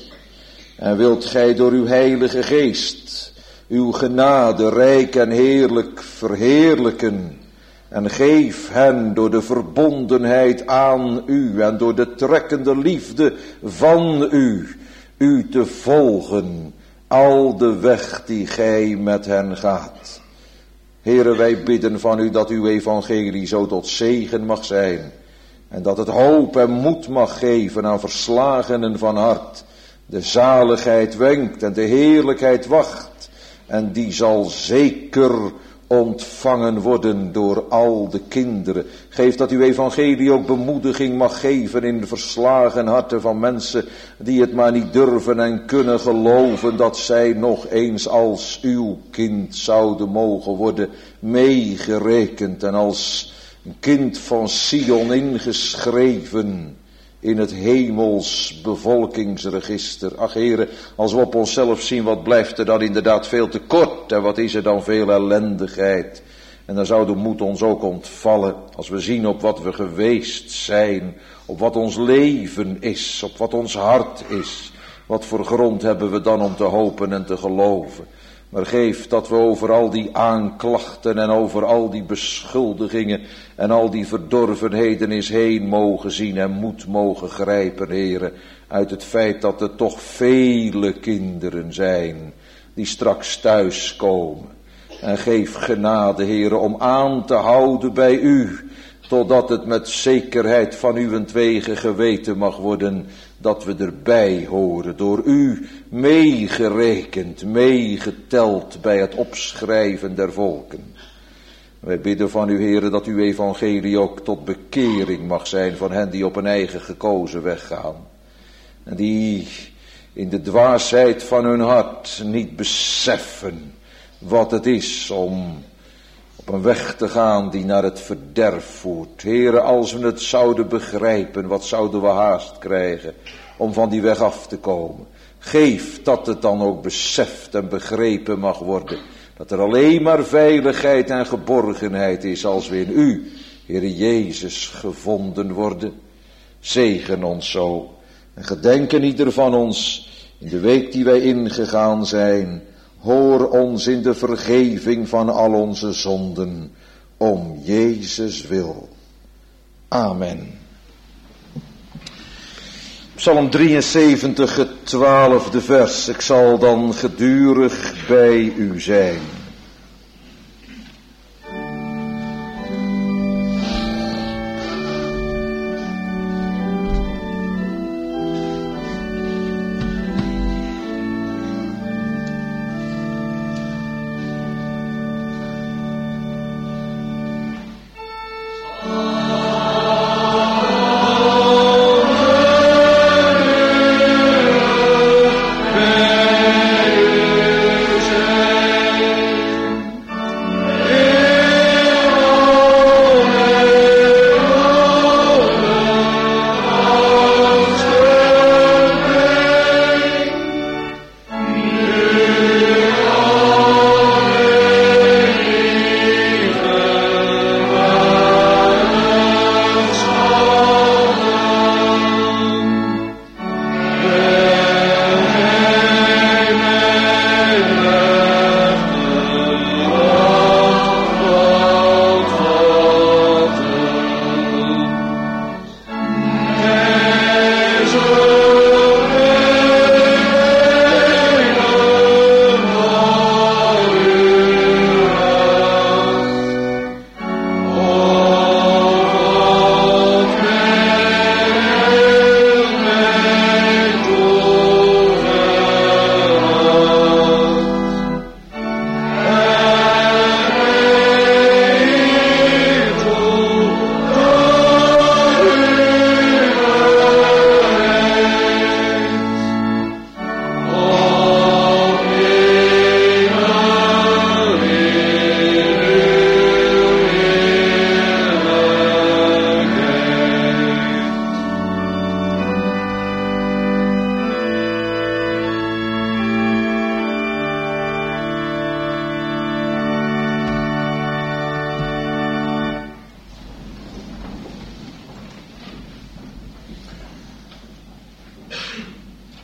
En wilt gij door uw heilige geest uw genade rijk en heerlijk verheerlijken. En geef hen door de verbondenheid aan u en door de trekkende liefde van u, u te volgen, al de weg die gij met hen gaat. Heere, wij bidden van u dat uw evangelie zo tot zegen mag zijn. En dat het hoop en moed mag geven aan verslagenen van hart. De zaligheid wenkt en de heerlijkheid wacht. En die zal zeker ontvangen worden door al de kinderen. Geef dat uw evangelie ook bemoediging mag geven in de verslagen harten van mensen die het maar niet durven en kunnen geloven dat zij nog eens als uw kind zouden mogen worden meegerekend en als een kind van Sion ingeschreven in het hemels bevolkingsregister. Ach Heere, als we op onszelf zien, wat blijft er dan inderdaad veel te kort en wat is er dan veel ellendigheid. En dan zou de moed ons ook ontvallen als we zien op wat we geweest zijn, op wat ons leven is, op wat ons hart is. Wat voor grond hebben we dan om te hopen en te geloven. Maar geef dat we over al die aanklachten en over al die beschuldigingen en al die verdorvenheden eens heen mogen zien en moed mogen grijpen, Heere, uit het feit dat er toch vele kinderen zijn die straks thuiskomen. En geef genade, Heere, om aan te houden bij u, totdat het met zekerheid van uwentwege geweten mag worden dat we erbij horen, door u meegerekend, meegeteld bij het opschrijven der volken. Wij bidden van u, Heere, dat uw evangelie ook tot bekering mag zijn van hen die op een eigen gekozen weg gaan. En die in de dwaasheid van hun hart niet beseffen wat het is om op een weg te gaan die naar het verderf voert. Heere, als we het zouden begrijpen, wat zouden we haast krijgen om van die weg af te komen. Geef dat het dan ook beseft en begrepen mag worden, dat er alleen maar veiligheid en geborgenheid is als we in u, Heere Jezus, gevonden worden. Zegen ons zo en gedenken ieder van ons in de week die wij ingegaan zijn. Hoor ons in de vergeving van al onze zonden, om Jezus wil. Amen. Psalm drieënzeventig, het twaalfde vers. Ik zal dan gedurig bij u zijn.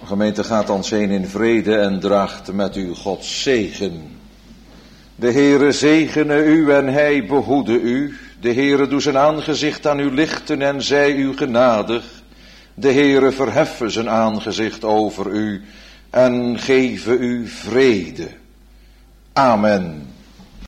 gemeente gaat dan heen in vrede en draagt met u Gods zegen. De Heere zegene u en hij behoede u. De Heere doe zijn aangezicht aan u lichten en zij u genadig. De Heere verheffen zijn aangezicht over u en geven u vrede. Amen.